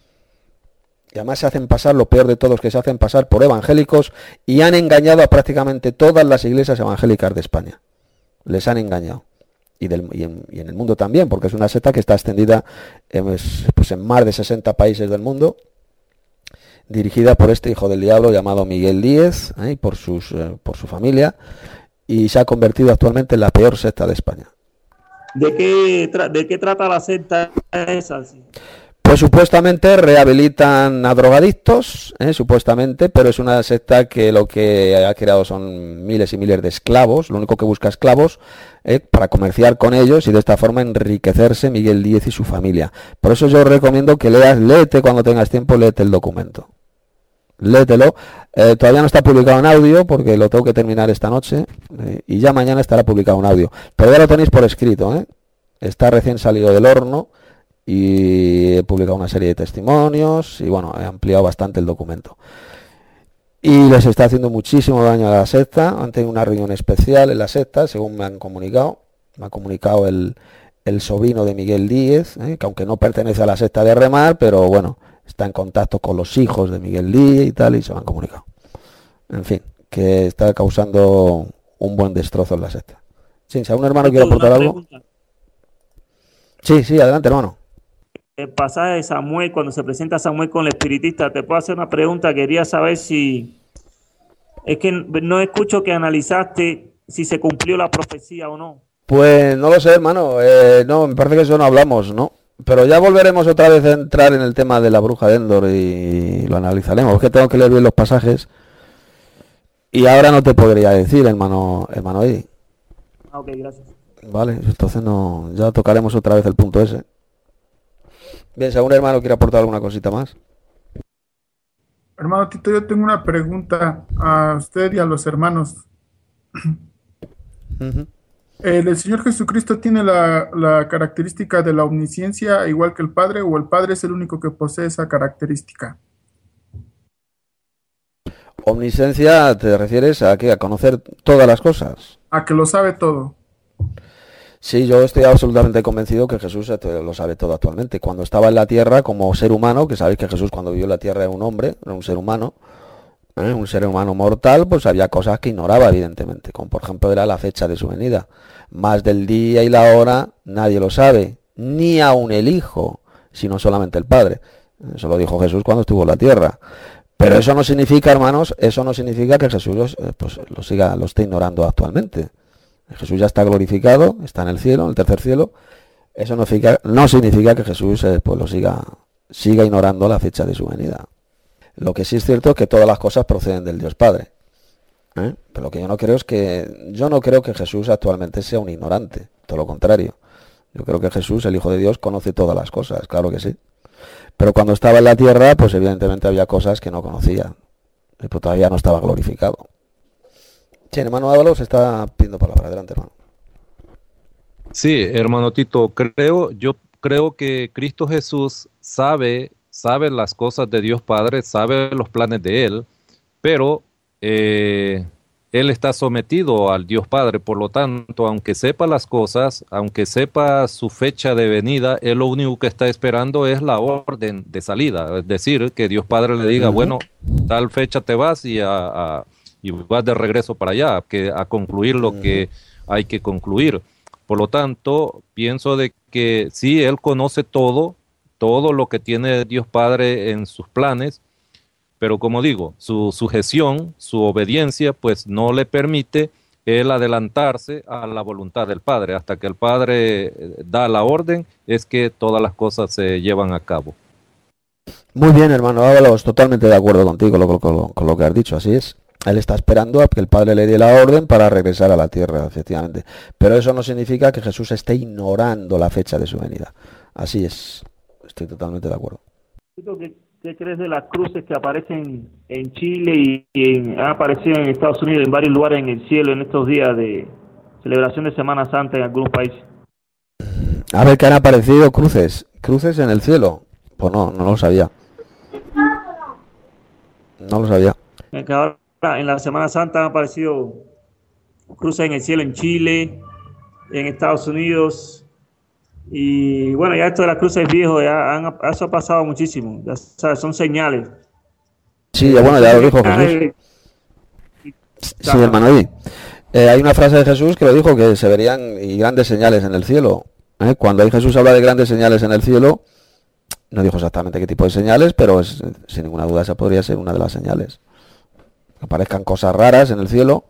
Y además se hacen pasar, lo peor de todo es que se hacen pasar por evangélicos y han engañado a prácticamente todas las iglesias evangélicas de España. Les han engañado. Y, del, y, en, y en el mundo también, porque es una secta que está extendida en, pues en más de sesenta países del mundo, dirigida por este hijo del diablo llamado Miguel Díez, ¿eh? y por, sus, eh, por su familia, y se ha convertido actualmente en la peor secta de España. ¿De qué, tra de qué trata la secta esa? Pues supuestamente rehabilitan a drogadictos, ¿eh? supuestamente, pero es una secta que lo que ha creado son miles y miles de esclavos, lo único que busca esclavos ¿eh? para comerciar con ellos y de esta forma enriquecerse Miguel Díez y su familia. Por eso yo os recomiendo que leas, léete cuando tengas tiempo, léete el documento. Léetelo. Eh, todavía no está publicado en audio porque lo tengo que terminar esta noche eh, y ya mañana estará publicado en audio. Pero ya lo tenéis por escrito, ¿eh? Está recién salido del horno. Y he publicado una serie de testimonios y bueno, he ampliado bastante el documento. Y les está haciendo muchísimo daño a la secta. Han tenido una reunión especial en la secta, según me han comunicado. Me ha comunicado el, el sobrino de Miguel Díez, ¿eh? que aunque no pertenece a la secta de Remar, pero bueno, está en contacto con los hijos de Miguel Díez y tal, y se lo han comunicado. En fin, que está causando un buen destrozo en la secta. Sí, si algún hermano quiere aportar algo. Sí, sí, adelante, hermano. El pasaje de Samuel, cuando se presenta Samuel con el espiritista, te puedo hacer una pregunta. Quería saber si es que no escucho que analizaste si se cumplió la profecía o no. Pues no lo sé, hermano. Eh, no, me parece que eso no hablamos, ¿no? Pero ya volveremos otra vez a entrar en el tema de la bruja de Endor y lo analizaremos. Es que tengo que leer bien los pasajes y ahora no te podría decir, hermano, hermano Eddie. Ah, ok, gracias. Vale, entonces no, ya tocaremos otra vez el punto ese. Bien, si algún hermano quiere aportar alguna cosita más. Hermano Tito, yo tengo una pregunta a usted y a los hermanos. Uh-huh. ¿El, ¿El Señor Jesucristo tiene la, la característica de la omnisciencia igual que el Padre, o el Padre es el único que posee esa característica? ¿Omnisciencia te refieres a qué? ¿A conocer todas las cosas? A que lo sabe todo. Sí, yo estoy absolutamente convencido que Jesús lo sabe todo actualmente. Cuando estaba en la tierra como ser humano, que sabéis que Jesús cuando vivió en la tierra era un hombre, era un ser humano, ¿eh? Un ser humano mortal, pues había cosas que ignoraba, evidentemente, como por ejemplo era la fecha de su venida. Más del día y la hora nadie lo sabe, ni aun el Hijo, sino solamente el Padre. Eso lo dijo Jesús cuando estuvo en la tierra. Pero eso no significa, hermanos, eso no significa que Jesús los, eh, pues, lo siga, lo esté ignorando actualmente. Jesús ya está glorificado, está en el cielo, en el tercer cielo. Eso no significa, no significa que Jesús eh, pues lo siga, siga ignorando la fecha de su venida. Lo que sí es cierto es que todas las cosas proceden del Dios Padre. ¿eh? Pero lo que yo no creo es que yo no creo que Jesús actualmente sea un ignorante, todo lo contrario. Yo creo que Jesús, el Hijo de Dios, conoce todas las cosas, claro que sí. Pero cuando estaba en la tierra, pues evidentemente había cosas que no conocía, pero todavía no estaba glorificado. Sí, hermano Ábalos está pidiendo palabra. Adelante, hermano. Sí, hermano Tito, creo, yo creo que Cristo Jesús sabe, sabe las cosas de Dios Padre, sabe los planes de Él, pero eh, Él está sometido al Dios Padre, por lo tanto, aunque sepa las cosas, aunque sepa su fecha de venida, Él lo único que está esperando es la orden de salida, es decir, que Dios Padre le diga, uh-huh. bueno, tal fecha te vas y, a, a, y vas de regreso para allá, que, a concluir lo uh-huh. que hay que concluir. Por lo tanto, pienso de que sí, Él conoce todo, todo lo que tiene Dios Padre en sus planes, pero como digo, su sujeción, su obediencia, pues no le permite Él adelantarse a la voluntad del Padre. Hasta que el Padre da la orden, es que todas las cosas se llevan a cabo. Muy bien, hermano Ábalos, totalmente de acuerdo contigo con, con, con lo que has dicho, así es. Él está esperando a que el Padre le dé la orden para regresar a la tierra, efectivamente. Pero eso no significa que Jesús esté ignorando la fecha de su venida. Así es. Estoy totalmente de acuerdo. ¿Qué, qué crees de las cruces que aparecen en Chile y, y en, han aparecido en Estados Unidos, en varios lugares en el cielo, en estos días de celebración de Semana Santa en algunos países? A ver, que han aparecido cruces. ¿Cruces en el cielo? Pues no, no lo sabía. No lo sabía. Que ahora en la Semana Santa han aparecido cruces en el cielo en Chile, en Estados Unidos, y bueno, ya esto de las cruces viejos, ya han, eso ha pasado muchísimo, ya sabes, son señales. Sí, ya, bueno, ya lo dijo Jesús. Sí, hermano, y, eh, hay una frase de Jesús que lo dijo, que se verían y grandes señales en el cielo. ¿eh? Cuando ahí Jesús habla de grandes señales en el cielo, no dijo exactamente qué tipo de señales, pero es, sin ninguna duda esa podría ser una de las señales. Que aparezcan cosas raras en el cielo,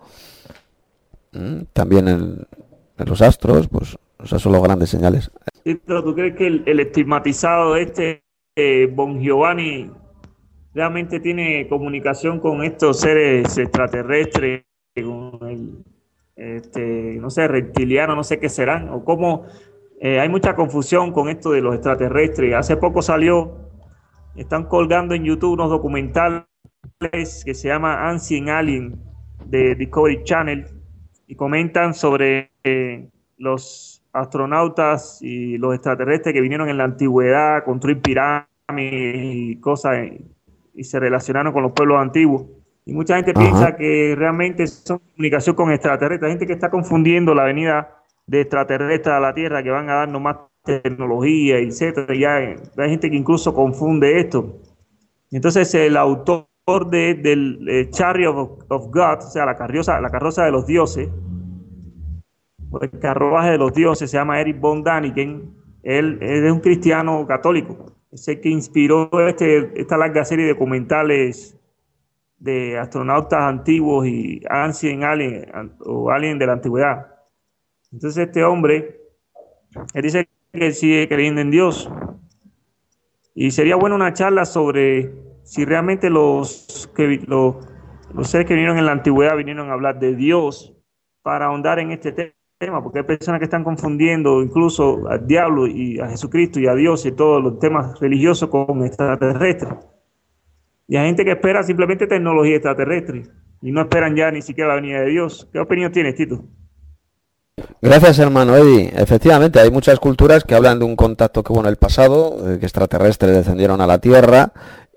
¿Mm? también en, en los astros, pues esas son las grandes señales. ¿Tú crees que el, el estigmatizado este eh, Bon Giovanni realmente tiene comunicación con estos seres extraterrestres, con el, este, no sé, reptiliano, no sé qué serán? O cómo eh, hay mucha confusión con esto de los extraterrestres. Hace poco salió, están colgando en YouTube unos documentales que se llama Ancient Alien de Discovery Channel y comentan sobre eh, los astronautas y los extraterrestres que vinieron en la antigüedad a construir pirámides y cosas y, y se relacionaron con los pueblos antiguos. Y mucha gente Ajá. piensa que realmente son comunicación con extraterrestres. Hay gente que está confundiendo la venida de extraterrestres a la Tierra, que van a darnos más tecnología, etcétera. Y ya hay, hay gente que incluso confunde esto. Entonces el autor de, del eh, Chariot of, of God, o sea, la carroza, la carroza de los dioses, el carruaje de los dioses, se llama Eric von Daniken. Él, él es un cristiano católico, es el que inspiró este, esta larga serie de documentales de astronautas antiguos y ancient alien o alien de la antigüedad. Entonces este hombre, él dice que él sigue creyendo en Dios y sería buena una charla sobre si realmente los, que, los, los seres que vinieron en la antigüedad vinieron a hablar de Dios, para ahondar en este tema, porque hay personas que están confundiendo incluso al diablo y a Jesucristo y a Dios y todos los temas religiosos con extraterrestres. Y hay gente que espera simplemente tecnología extraterrestre y no esperan ya ni siquiera la venida de Dios. ¿Qué opinión tienes, Tito? Gracias, hermano Eddie. Efectivamente, hay muchas culturas que hablan de un contacto que hubo en el pasado, que extraterrestres descendieron a la Tierra.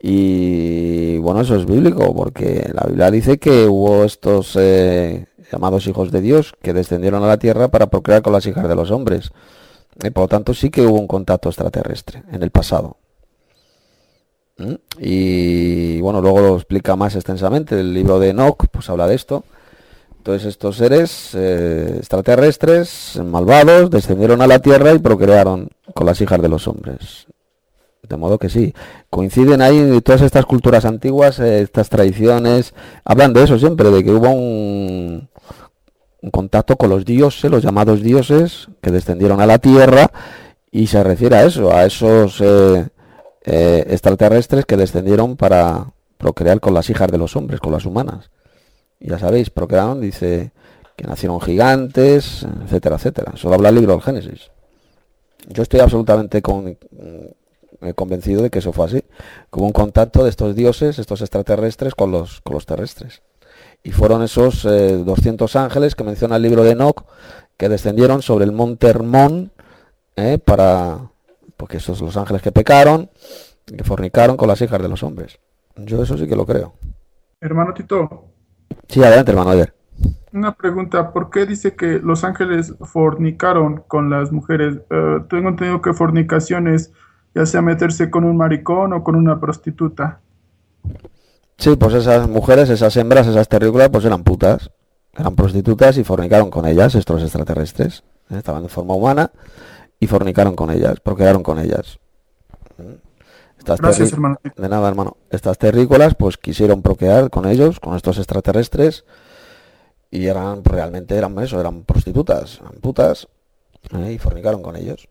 Y bueno, eso es bíblico, porque la Biblia dice que hubo estos eh, llamados hijos de Dios que descendieron a la tierra para procrear con las hijas de los hombres. Y por lo tanto sí que hubo un contacto extraterrestre en el pasado. ¿Mm? Y bueno, luego lo explica más extensamente. El libro de Enoch pues habla de esto. Entonces estos seres eh, extraterrestres, malvados, descendieron a la Tierra y procrearon con las hijas de los hombres. De modo que sí, coinciden ahí todas estas culturas antiguas, eh, estas tradiciones, hablan de eso siempre, de que hubo un, un contacto con los dioses, los llamados dioses, que descendieron a la Tierra, y se refiere a eso, a esos eh, eh, extraterrestres que descendieron para procrear con las hijas de los hombres, con las humanas. Ya sabéis, procrearon, dice que nacieron gigantes, etcétera, etcétera. Eso lo habla el libro del Génesis. Yo estoy absolutamente con, eh, convencido de que eso fue así. Como un contacto de estos dioses, estos extraterrestres, con los, con los terrestres. Y fueron esos eh, doscientos ángeles que menciona el libro de Enoch, que descendieron sobre el monte Hermón, eh, para, porque esos son los ángeles que pecaron, que fornicaron con las hijas de los hombres. Yo eso sí que lo creo. Hermano Tito. Sí, adelante, hermano Eder. Una pregunta, ¿por qué dice que los ángeles fornicaron con las mujeres? Uh, tengo entendido que fornicación es ya sea meterse con un maricón o con una prostituta. Sí, pues esas mujeres, esas hembras, esas terrícolas, pues eran putas, eran prostitutas y fornicaron con ellas, estos extraterrestres. Estaban en forma humana y fornicaron con ellas, procrearon con ellas. Estas Gracias, terri... hermano. De nada, hermano. Estas terrícolas, pues quisieron procrear con ellos, con estos extraterrestres, y eran, realmente eran eso, eran prostitutas, eran putas, ¿eh? Y fornicaron con ellos.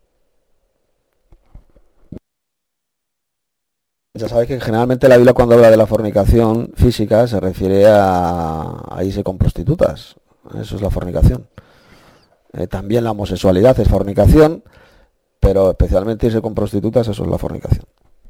Ya sabéis que generalmente la Biblia, cuando habla de la fornicación física, se refiere a, a irse con prostitutas. Eso es la fornicación. Eh, también la homosexualidad es fornicación, pero especialmente irse con prostitutas, eso es la fornicación.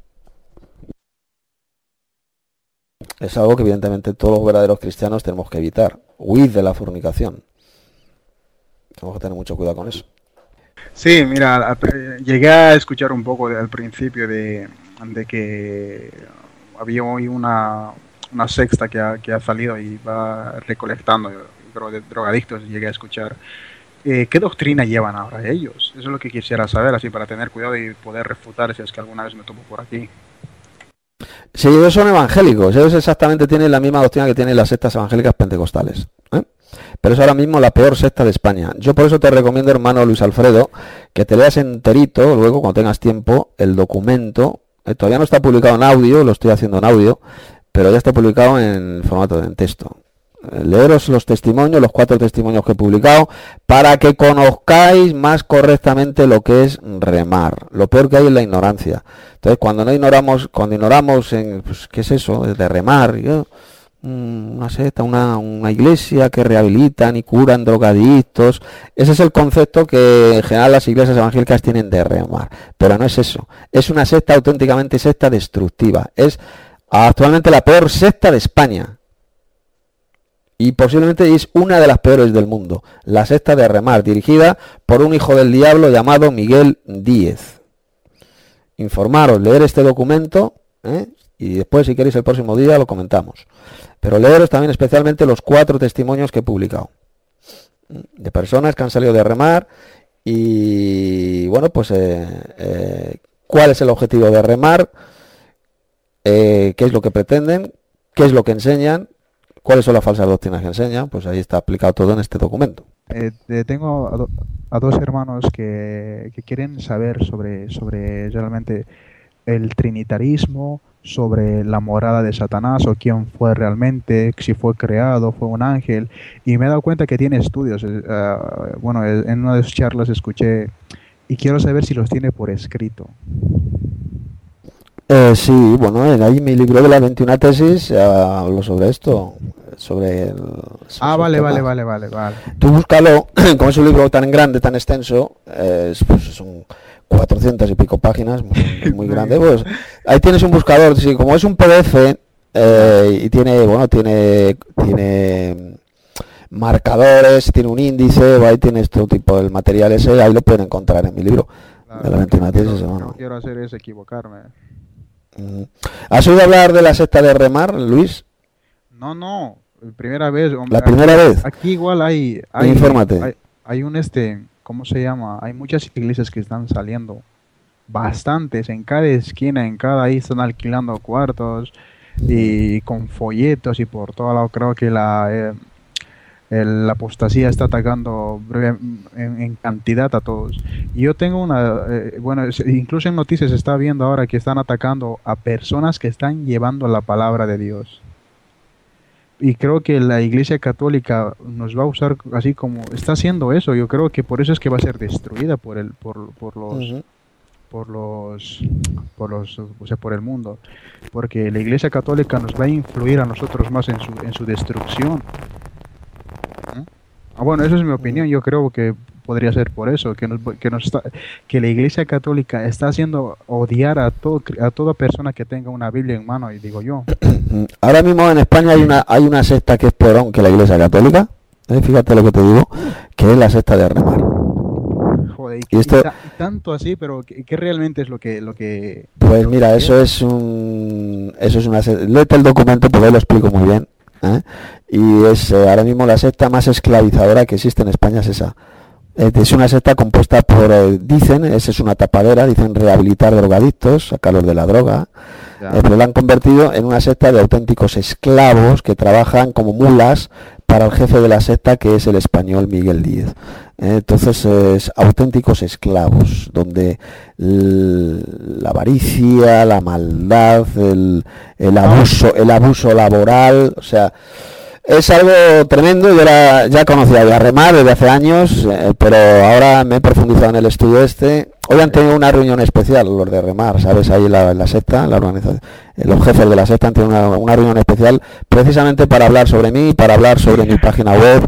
Es algo que evidentemente todos los verdaderos cristianos tenemos que evitar. Huid de la fornicación. Tenemos que tener mucho cuidado con eso. Sí, mira, llegué a escuchar un poco de, al principio de, de que había hoy una, una secta que ha, que ha salido y va recolectando drogadictos. Llegué a escuchar. Eh, ¿Qué doctrina llevan ahora ellos? Eso es lo que quisiera saber, así para tener cuidado y poder refutar si es que alguna vez me topo por aquí. Sí, ellos son evangélicos, ellos exactamente tienen la misma doctrina que tienen las sectas evangélicas pentecostales, ¿eh? Pero es ahora mismo la peor secta de España. Yo por eso te recomiendo, hermano Luis Alfredo, que te leas enterito, luego cuando tengas tiempo, el documento. Eh, todavía no está publicado en audio, lo estoy haciendo en audio, pero ya está publicado en formato de en texto. Leeros los testimonios, los cuatro testimonios que he publicado, para que conozcáis más correctamente lo que es remar. Lo peor que hay es la ignorancia. Entonces, cuando no ignoramos, cuando ignoramos, en, pues, ¿qué es eso? De remar, yo, una secta, una, una iglesia que rehabilitan y curan drogadictos. Ese es el concepto que en general las iglesias evangélicas tienen de remar. Pero no es eso. Es una secta auténticamente secta destructiva. Es actualmente la peor secta de España. Y posiblemente es una de las peores del mundo, la secta de remar, dirigida por un hijo del diablo llamado Miguel Díez. Informaros, leer este documento, ¿eh? Y después, si queréis, el próximo día lo comentamos. Pero leeros también especialmente los cuatro testimonios que he publicado, de personas que han salido de remar y, bueno, pues, eh, eh, cuál es el objetivo de remar, eh, qué es lo que pretenden, qué es lo que enseñan, cuáles son las falsas doctrinas que enseñan. Pues ahí está aplicado todo en este documento. Eh, tengo a, do, a dos hermanos que, que quieren saber sobre, sobre realmente el trinitarismo, sobre la morada de Satanás o quién fue realmente, si fue creado, fue un ángel, y me he dado cuenta que tiene estudios. Uh, bueno, en una de sus charlas escuché, y quiero saber si los tiene por escrito. Eh, sí, bueno, en ahí mi libro de las veintiuna tesis eh, hablo sobre esto, sobre el... Ah, vale, vale, vale, vale, vale. Tú búscalo, como es un libro tan grande, tan extenso, eh, pues son cuatrocientas y pico páginas, muy, muy grande, pues ahí tienes un buscador, sí, como es un P D F, eh, y tiene, bueno, tiene, tiene marcadores, tiene un índice, ahí tienes todo tipo de material ese, ahí lo pueden encontrar en mi libro. Claro, de la veintiuna tesis, lo que bueno. no quiero hacer es equivocarme. ¿Has oído hablar de la secta de remar, Luis? No, no, primera vez. Hombre, ¿La primera aquí, vez? Aquí igual hay... hay Infórmate. Hay, hay un este, ¿cómo se llama? Hay muchas iglesias que están saliendo bastantes, en cada esquina, en cada ahí están alquilando cuartos y con folletos y por todo lado. Creo que la, eh, el- la apostasía está atacando bre- en, en cantidad a todos. Y yo tengo una, eh, bueno, es- incluso en noticias se está viendo ahora que están atacando a personas que están llevando la palabra de Dios. Y creo que la Iglesia Católica nos va a usar así como está haciendo eso. Yo creo que por eso es que va a ser destruida por el, por, por los, Ujú. por los, por los, o sea, por el mundo, porque la Iglesia Católica nos va a influir a nosotros más en su, en su destrucción. ¿Eh? Ah, bueno, esa es mi opinión. Yo creo que podría ser por eso que nos, que nos está, que la Iglesia Católica está haciendo odiar a todo, a toda persona que tenga una Biblia en mano. Y digo yo, Ahora mismo en España hay una hay una secta que es peor que la Iglesia Católica, ¿eh? Fíjate lo que te digo, que es la secta de Remar. joder, y, Y esto- y ta- y tanto así, pero ¿qué, qué realmente es lo que, lo que? Pues lo que mira, es? eso es un eso es una secta. Léete el documento porque ahí lo explico muy bien, ¿eh? Y es eh, ahora mismo la secta más esclavizadora que existe en España es esa. Eh, Es una secta compuesta por, eh, dicen, esa es una tapadera, dicen rehabilitar drogadictos, sacarlos de la droga, Ya. eh, pero la han convertido en una secta de auténticos esclavos que trabajan como mulas para el jefe de la secta, que es el español Miguel Díez. Eh, entonces es auténticos esclavos, donde l- la avaricia, la maldad, el, el abuso, el abuso laboral, o sea, es algo tremendo. Yo era, ya conocía a Remar desde hace años, eh, pero ahora me he profundizado en el estudio este. Hoy han tenido una reunión especial los de Remar, ¿sabes? Ahí en la, en la secta, la organización, eh, los jefes de la secta han tenido una, una reunión especial precisamente para hablar sobre mí, para hablar sobre mi página web,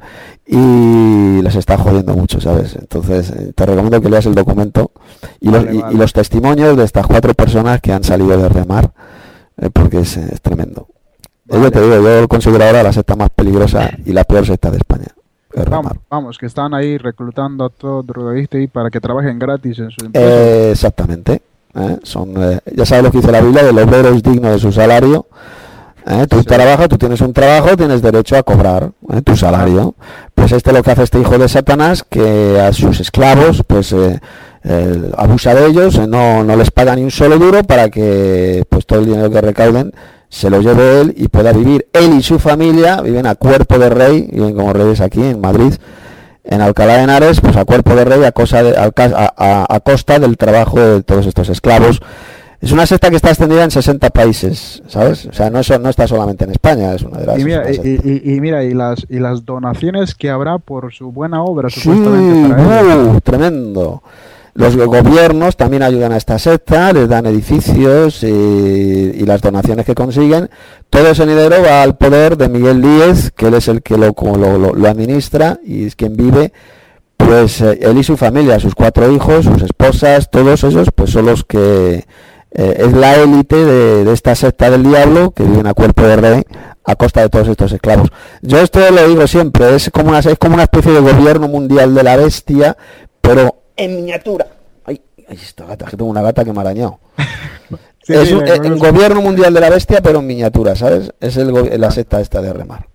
y les está jodiendo mucho, ¿sabes? Entonces eh, te recomiendo que leas el documento y los, Vale, y- vale. y los testimonios de estas cuatro personas que han salido de Remar, eh, porque es, es tremendo. Yo Vale. te digo, yo lo considero ahora la secta más peligrosa y la peor secta de España. es Vamos, Remar. vamos, que están ahí reclutando a todo drogadicto y para que trabajen gratis en su empresa. Eh, exactamente. ¿eh? Son, eh, ya sabes lo que dice la Biblia, el obrero es digno de su salario. ¿eh? Tú Sí. trabajas, tú tienes un trabajo, tienes derecho a cobrar ¿eh? tu salario. Pues este es lo que hace este hijo de Satanás, que a sus esclavos, pues eh, eh, abusa de ellos, eh, no, no les paga ni un solo duro para que pues todo el dinero que recauden se lo lleve él y pueda vivir. Él y su familia viven a cuerpo de rey, viven como reyes aquí en Madrid, en Alcalá de Henares, pues a cuerpo de rey, a, cosa de- a, a- a- a costa del trabajo de todos estos esclavos. Es una secta que está extendida en sesenta países, ¿sabes? O sea, no, es, no está solamente en España, es una de las... Y mira, es una y, secta. y- y mira, y las y las donaciones que habrá por su buena obra, Sí, supuestamente para ellos. uh, tremendo. Los gobiernos también ayudan a esta secta, les dan edificios y, y las donaciones que consiguen. Todo ese dinero va al poder de Miguel Díez, que él es el que lo, como lo, lo- lo administra y es quien vive. Pues eh, él y su familia, sus cuatro hijos, sus esposas, todos ellos, pues son los que... eh, es la élite de, de esta secta del diablo que viven a cuerpo de rey a costa de todos estos esclavos. Yo esto lo digo siempre, es como una, es como una especie de gobierno mundial de la bestia, pero en miniatura. Ay, ay, esta gata, que tengo una gata que me ha arañado. Sí, es sí, un me eh, conozco. gobierno mundial de la bestia, pero en miniatura, ¿sabes? Es el, go- la secta esta de Remar.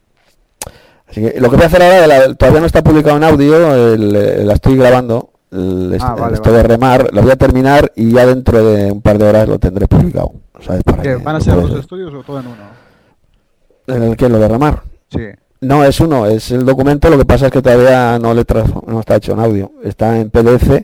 Así que lo que voy a hacer ahora, la- todavía no está publicado en audio, el- eh, la estoy grabando, el, Ah, este- vale, esto vale. de Remar, lo voy a terminar y ya dentro de un par de horas lo tendré publicado, ¿sabes? Para ¿Qué, que ¿Van a lo ser puedas- dos estudios o todo en uno? ¿En el qué? ¿Lo de Remar? Sí. No, es uno, es el documento, lo que pasa es que todavía no le trans- no está hecho en audio, está en P D F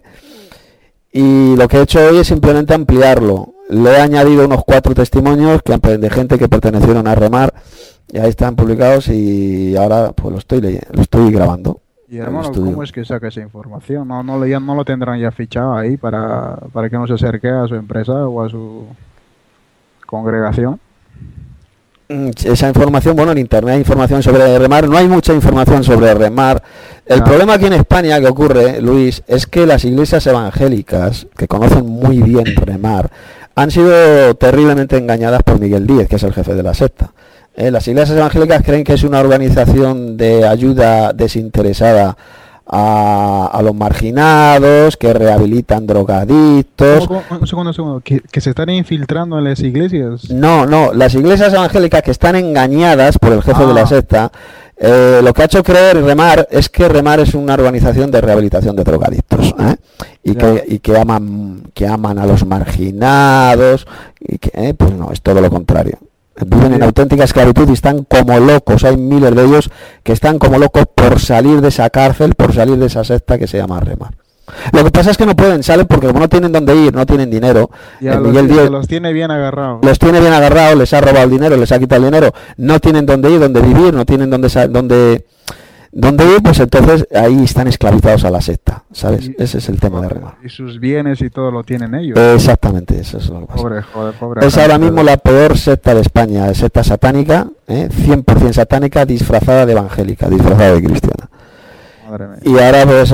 y lo que he hecho hoy es simplemente ampliarlo. Le he añadido unos cuatro testimonios que, de gente que pertenecieron a Remar y ahí están publicados y ahora pues lo estoy leyendo, lo estoy grabando. Y en el hermano, estudio. ¿cómo es que saca esa información? No, no, lo, ya, no lo tendrán ya fichado ahí para, para que no se acerque a su empresa o a su congregación. Mm, Esa información, bueno, en internet hay información sobre Remar, no hay mucha información sobre Remar. El Ya. problema aquí en España que ocurre, Luis, es que las iglesias evangélicas, que conocen muy bien Remar, han sido terriblemente engañadas por Miguel Díez, que es el jefe de la secta. Eh, las iglesias evangélicas creen que es una organización de ayuda desinteresada a, a los marginados, que rehabilitan drogadictos. ¿Cómo, cómo? Un segundo, un segundo. ¿Que, que se están infiltrando en las iglesias? No, no, las iglesias evangélicas que están engañadas por el jefe de la Ah. secta Eh, lo que ha hecho creer Remar es que Remar es una organización de rehabilitación de drogadictos, ¿eh? y, que, y que aman que aman a los marginados, y que, eh, pues no, es todo lo contrario. Viven en auténtica esclavitud y están como locos. Hay miles de ellos que están como locos por salir de esa cárcel, por salir de esa secta que se llama Remar. Lo que pasa es que no pueden, salen porque como no tienen dónde ir, no tienen dinero. Ya el los, Miguel Díaz los tiene bien agarrados. los tiene bien agarrados, les ha robado el dinero, les ha quitado el dinero, no tienen dónde ir, dónde vivir, no tienen dónde dónde, dónde ir, pues entonces ahí están esclavizados a la secta, ¿sabes? Y, Ese es el tema de Remar. Y sus bienes y todo lo tienen ellos. Exactamente, eso es lo que pasa. Pobre, joder, pobre. Es ahora mismo la peor secta de España, secta satánica, ¿eh? cien por ciento satánica, disfrazada de evangélica, disfrazada de cristiana. Madre mía. Y ahora pues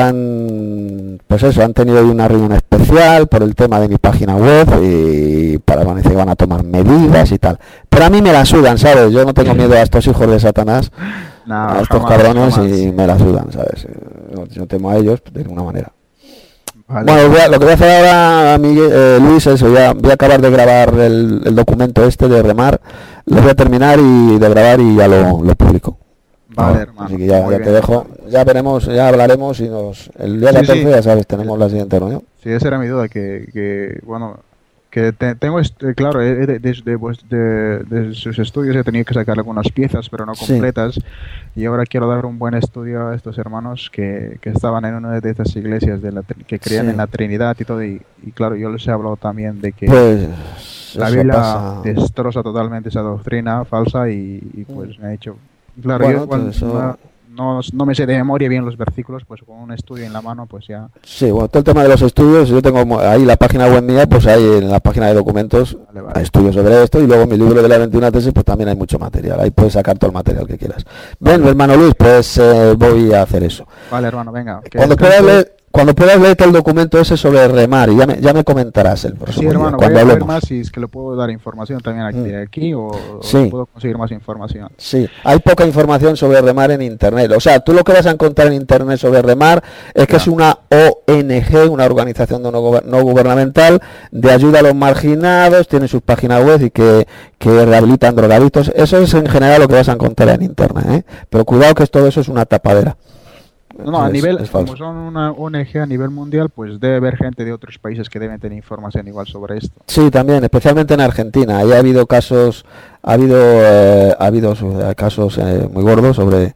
están, pues eso, han tenido hoy una reunión especial por el tema de mi página web y para parece que van a tomar medidas y tal. Pero a mí me la sudan, ¿sabes? Yo no tengo miedo a estos hijos de Satanás, No, a estos jamás, cabrones jamás. y me la sudan, ¿sabes? Yo, yo temo a ellos de ninguna manera. Vale. Bueno, voy a- lo que voy a hacer ahora, Miguel, eh, Luis, es eso, ya voy a acabar de grabar el, el documento este de Remar, lo voy a terminar y de grabar y ya lo, lo publico. Vale, Ah, hermano. así que ya, Muy ya bien. te dejo, ya veremos, ya hablaremos y nos, el día Sí, catorce sí. ya sabes, tenemos la siguiente reunión. Sí, esa era mi duda, que, que bueno, que te- tengo, este, claro, he- he de, de- de vues- de- de sus estudios he tenido que sacar algunas piezas, pero no Sí. completas, y ahora quiero dar un buen estudio a estos hermanos que, que estaban en una de estas iglesias de la, tri- que creían Sí. en la Trinidad y todo, y, y claro, yo les he hablado también de que Pues la eso Biblia pasa. destroza totalmente esa doctrina falsa y, y, pues me ha dicho, claro, Bueno, yo igual todo eso- no, no, no me sé de memoria bien los versículos, pues con un estudio en la mano, pues ya. Sí, bueno, todo el tema de los estudios, yo tengo mo- ahí la página web mía, pues ahí en la página de documentos Vale, hay vale. estudios sobre esto y luego mi libro de la veintiuna tesis, pues también hay mucho material, ahí puedes sacar todo el material que quieras. Bien, hermano Luis, pues eh, voy a hacer eso. Vale, hermano, venga. que Cuando puedas, descanses. leer, cuando puedas leerte el documento ese sobre Remar, y ya me, ya me comentarás el próximo Sí, día, hermano, voy cuando a ver hablemos. más si es que le puedo dar información también aquí, Mm. de aquí o, o Sí. puedo conseguir más información. Sí, hay poca información sobre Remar en internet. O sea, tú lo que vas a encontrar en internet sobre Remar es que Ya. es una O N G, una organización de no, gober- no gubernamental de ayuda a los marginados, tiene sus páginas web y que, que rehabilitan drogadictos. Eso es en general lo que vas a encontrar en internet, ¿eh? Pero cuidado que todo eso es una tapadera. No, no, a Es- nivel, es como falso. son una O N G a nivel mundial, pues debe haber gente de otros países que deben tener información igual sobre esto. Sí, también, especialmente en Argentina. Ahí ha habido casos, ha habido, eh, ha habido eh, casos eh, muy gordos sobre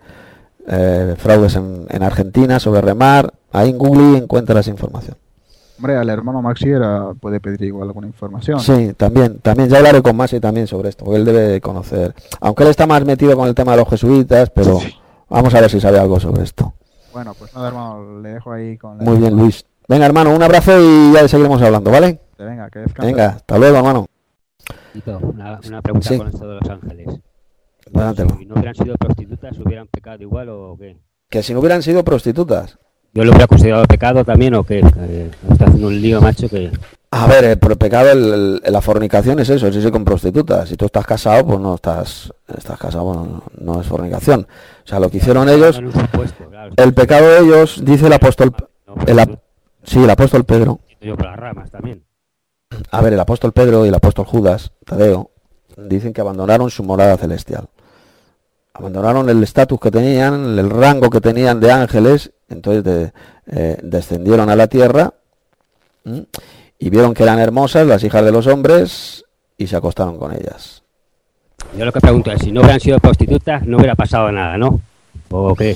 eh, fraudes en, en Argentina, sobre Remar. Ahí en Google encuentras información. Hombre, al hermano Maxi era, puede pedir igual alguna información. Sí, también, también ya hablaré con Masi también sobre esto, porque él debe conocer. Aunque él está más metido con el tema de los jesuitas, pero vamos a ver si sabe algo sobre esto. Bueno, pues nada, hermano, le dejo ahí con la Muy bien, Luis. Venga, hermano, un abrazo y ya seguiremos hablando, ¿vale? Venga, que descanse. Venga, hasta luego, hermano. Tito, una, una pregunta Sí. con esto de los ángeles. Adelante, Si no hubieran sido prostitutas, ¿hubieran pecado igual o qué? que si no hubieran sido prostitutas. ¿Yo lo hubiera considerado pecado también o qué? Que me está haciendo un lío, macho, que... A ver, el pro- pecado, el, el- la fornicación es eso, es irse con prostitutas. Si tú estás casado, pues no estás, estás casado, bueno, no, no es fornicación. O sea, lo que hicieron ellos, En un supuesto, claro, el pecado de ellos, dice el apóstol, no, el ap- sí, el apóstol Pedro. yo por las ramas también. A ver, el apóstol Pedro y el apóstol Judas, Tadeo, dicen que abandonaron su morada celestial. Abandonaron el estatus que tenían, el rango que tenían de ángeles, entonces de- eh, descendieron a la tierra, ¿m? Y vieron que eran hermosas las hijas de los hombres y se acostaron con ellas. Yo lo que pregunto es, si no hubieran sido prostitutas, no hubiera pasado nada, ¿no? ¿O qué?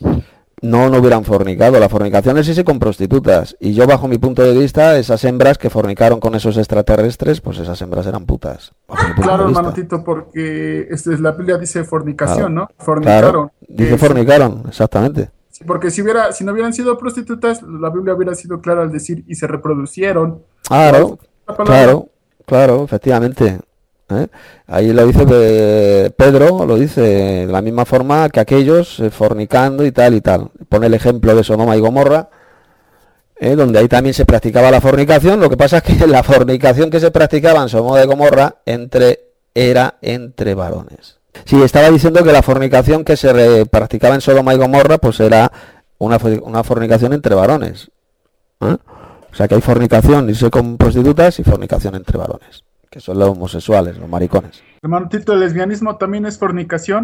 No, no hubieran fornicado. La fornicación es irse con prostitutas. Y yo, bajo mi punto de vista, esas hembras que fornicaron con esos extraterrestres, pues esas hembras eran putas. Bajo mi punto Claro, de vista. hermano Tito, porque este, la Biblia dice fornicación, Claro, ¿no? Fornicaron. Claro, dice Eh, fornicaron, exactamente. sí, porque si hubiera, si no hubieran sido prostitutas, la Biblia hubiera sido clara al decir y se reproducieron. Claro, La palabra- claro, claro, efectivamente. ¿eh? Ahí lo dice eh, Pedro, lo dice de la misma forma que aquellos eh, fornicando y tal y tal. Pone el ejemplo de Sodoma y Gomorra, ¿eh? donde ahí también se practicaba la fornicación. Lo que pasa es que la fornicación que se practicaba en Sodoma y Gomorra entre, era entre varones. Sí, estaba diciendo que la fornicación que se re- practicaba en Sodoma y Gomorra pues era una, fo- una fornicación entre varones. ¿eh? O sea que hay fornicación, irse con prostitutas y fornicación entre varones, que son los homosexuales, los maricones. Hermano Tito, ¿el lesbianismo también es fornicación?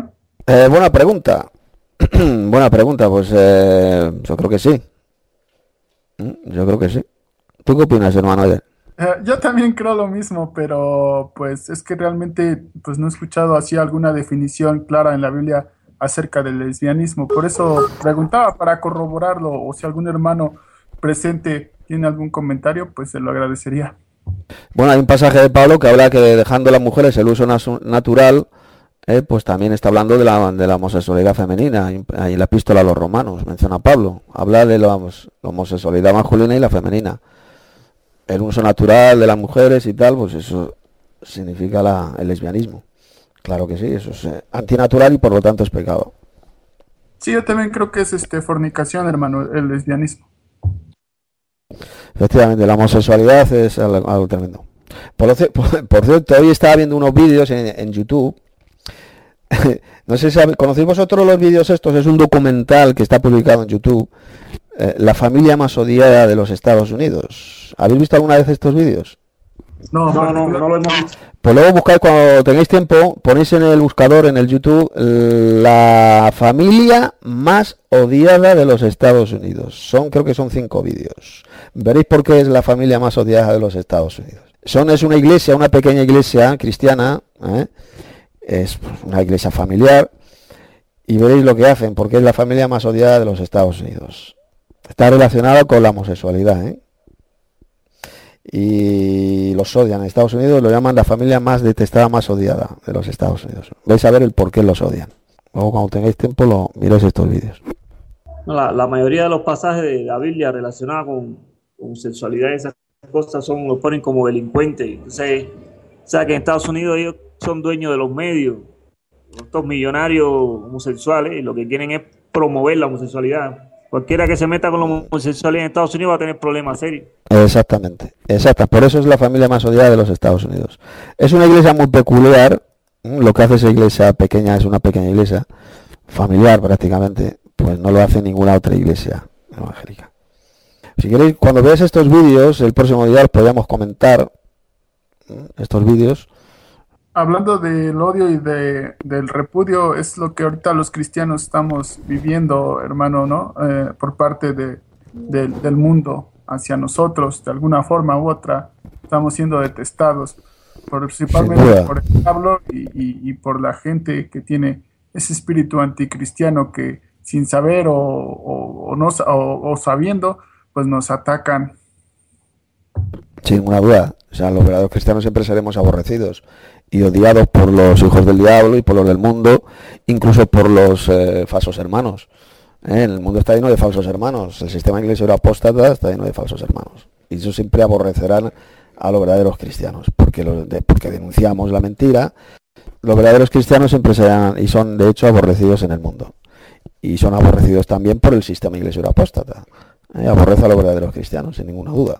Eh, buena pregunta. Buena pregunta, pues eh, yo creo que sí. Yo creo que sí. ¿Tú qué opinas, hermano? Eh, yo también creo lo mismo, pero pues es que realmente pues no he escuchado así alguna definición clara en la Biblia acerca del lesbianismo. Por eso preguntaba para corroborarlo, o si algún hermano presente tiene algún comentario, pues se lo agradecería. Bueno, hay un pasaje de Pablo que habla que dejando a las mujeres el uso nasu- natural, eh, pues también está hablando de la, de la homosexualidad femenina. Ahí en la epístola a los romanos menciona Pablo, habla de la, hom- la homosexualidad masculina y la femenina. El uso natural de las mujeres y tal, pues eso significa la, el lesbianismo. Claro que sí, eso es eh, antinatural y por lo tanto es pecado. Sí, yo también creo que es este fornicación, hermano, el lesbianismo. Efectivamente, la homosexualidad es algo, algo tremendo. Por, lo, por, por cierto, hoy estaba viendo unos vídeos en, en YouTube. No sé si sabe, ¿conocéis vosotros los vídeos estos? Es un documental que está publicado en YouTube. Eh, la familia más odiada de los Estados Unidos. ¿Habéis visto alguna vez estos vídeos? No, No, no, no lo hemos visto. Pues luego buscáis, cuando tengáis tiempo, ponéis en el buscador, en el YouTube, la familia más odiada de los Estados Unidos. Son, creo que son cinco vídeos. Veréis por qué es la familia más odiada de los Estados Unidos. Son, es una iglesia, una pequeña iglesia cristiana, ¿eh? Es una iglesia familiar, y veréis lo que hacen, porque es la familia más odiada de los Estados Unidos. Está relacionada con la homosexualidad, ¿eh? Y los odian. En Estados Unidos lo llaman la familia más detestada, más odiada de los Estados Unidos. Vais a ver el por qué los odian. Luego, cuando tengáis tiempo, lo miráis estos vídeos. La, la mayoría de los pasajes de la Biblia relacionados con, con sexualidad y esas cosas son, los ponen como delincuentes. Entonces, o sea que en Estados Unidos ellos son dueños de los medios, estos millonarios homosexuales, y lo que quieren es promover la homosexualidad. Cualquiera que se meta con la homosexualidad en Estados Unidos va a tener problemas serios. Exactamente, exacta. Por eso es la familia más odiada de los Estados Unidos. Es una iglesia muy peculiar. Lo que hace esa iglesia pequeña, es una pequeña iglesia familiar prácticamente, pues no lo hace ninguna otra iglesia evangélica. Si queréis, cuando veáis estos vídeos, el próximo día os podríamos comentar estos vídeos. Hablando del odio y de, del repudio, es lo que ahorita los cristianos estamos viviendo, hermano, ¿no? Eh, por parte de, de, del mundo hacia nosotros, de alguna forma u otra, estamos siendo detestados, principalmente por el diablo y, y, y por la gente que tiene ese espíritu anticristiano que sin saber o, o, o, no, o, o sabiendo, pues nos atacan. Sin ninguna duda. O sea, los verdaderos cristianos siempre seremos aborrecidos y odiados por los hijos del diablo y por los del mundo, incluso por los eh, falsos hermanos. ¿Eh? El mundo está lleno de falsos hermanos. El sistema iglesia apóstata está lleno de falsos hermanos. Y eso siempre aborrecerán a los verdaderos cristianos, porque, los de, porque denunciamos la mentira. Los verdaderos cristianos siempre serán, y son de hecho aborrecidos en el mundo. Y son aborrecidos también por el sistema iglesia apóstata. ¿Eh? Aborrece a los verdaderos cristianos, sin ninguna duda.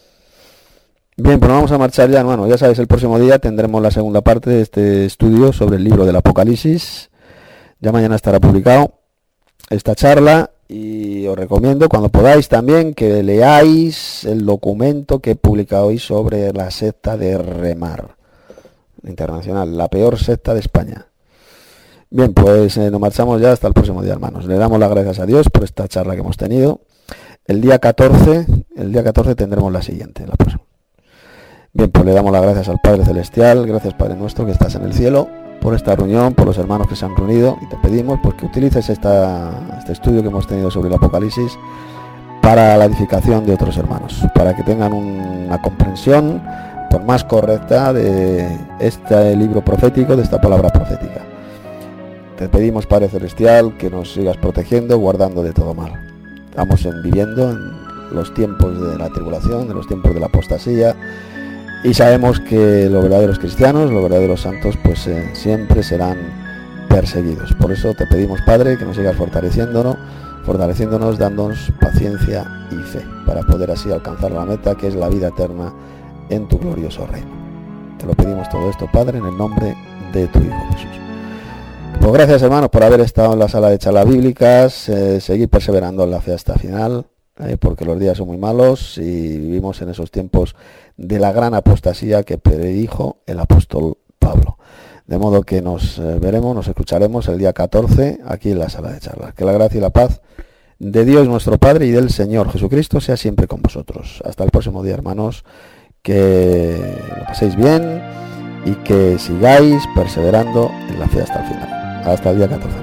Bien, pues vamos a marchar ya, hermano. Ya sabéis, el próximo día tendremos la segunda parte de este estudio sobre el libro del Apocalipsis. Ya mañana estará publicado esta charla y os recomiendo cuando podáis también que leáis el documento que he publicado hoy sobre la secta de Remar Internacional, la peor secta de España. Bien, pues eh, nos marchamos ya hasta el próximo día, hermanos. Le damos las gracias a Dios por esta charla que hemos tenido. El día catorce, el día catorce tendremos la siguiente, la próxima. Bien, pues le damos las gracias al Padre Celestial, gracias Padre nuestro que estás en el cielo, por esta reunión, por los hermanos que se han reunido, y te pedimos pues que utilices esta, este estudio que hemos tenido sobre el Apocalipsis para la edificación de otros hermanos, para que tengan una comprensión por más correcta de este libro profético, de esta palabra profética. Te pedimos, Padre Celestial, que nos sigas protegiendo, guardando de todo mal. Estamos en, viviendo en los tiempos de la tribulación, en los tiempos de la apostasía, y sabemos que los verdaderos cristianos, los verdaderos santos, pues eh, siempre serán perseguidos. Por eso te pedimos, Padre, que nos sigas fortaleciéndonos, fortaleciéndonos, dándonos paciencia y fe, para poder así alcanzar la meta, que es la vida eterna en tu glorioso reino. Te lo pedimos todo esto, Padre, en el nombre de tu Hijo Jesús. Pues gracias, hermanos, por haber estado en la sala de charlas bíblicas, eh, seguir perseverando en la fe hasta el final, eh, porque los días son muy malos y vivimos en esos tiempos de la gran apostasía que predijo el apóstol Pablo. De modo que nos eh, veremos, nos escucharemos el día catorce aquí en la sala de charlas. Que la gracia y la paz de Dios nuestro Padre y del Señor Jesucristo sea siempre con vosotros. Hasta el próximo día, hermanos, que lo paséis bien y que sigáis perseverando en la fe hasta el final. Hasta el día catorce.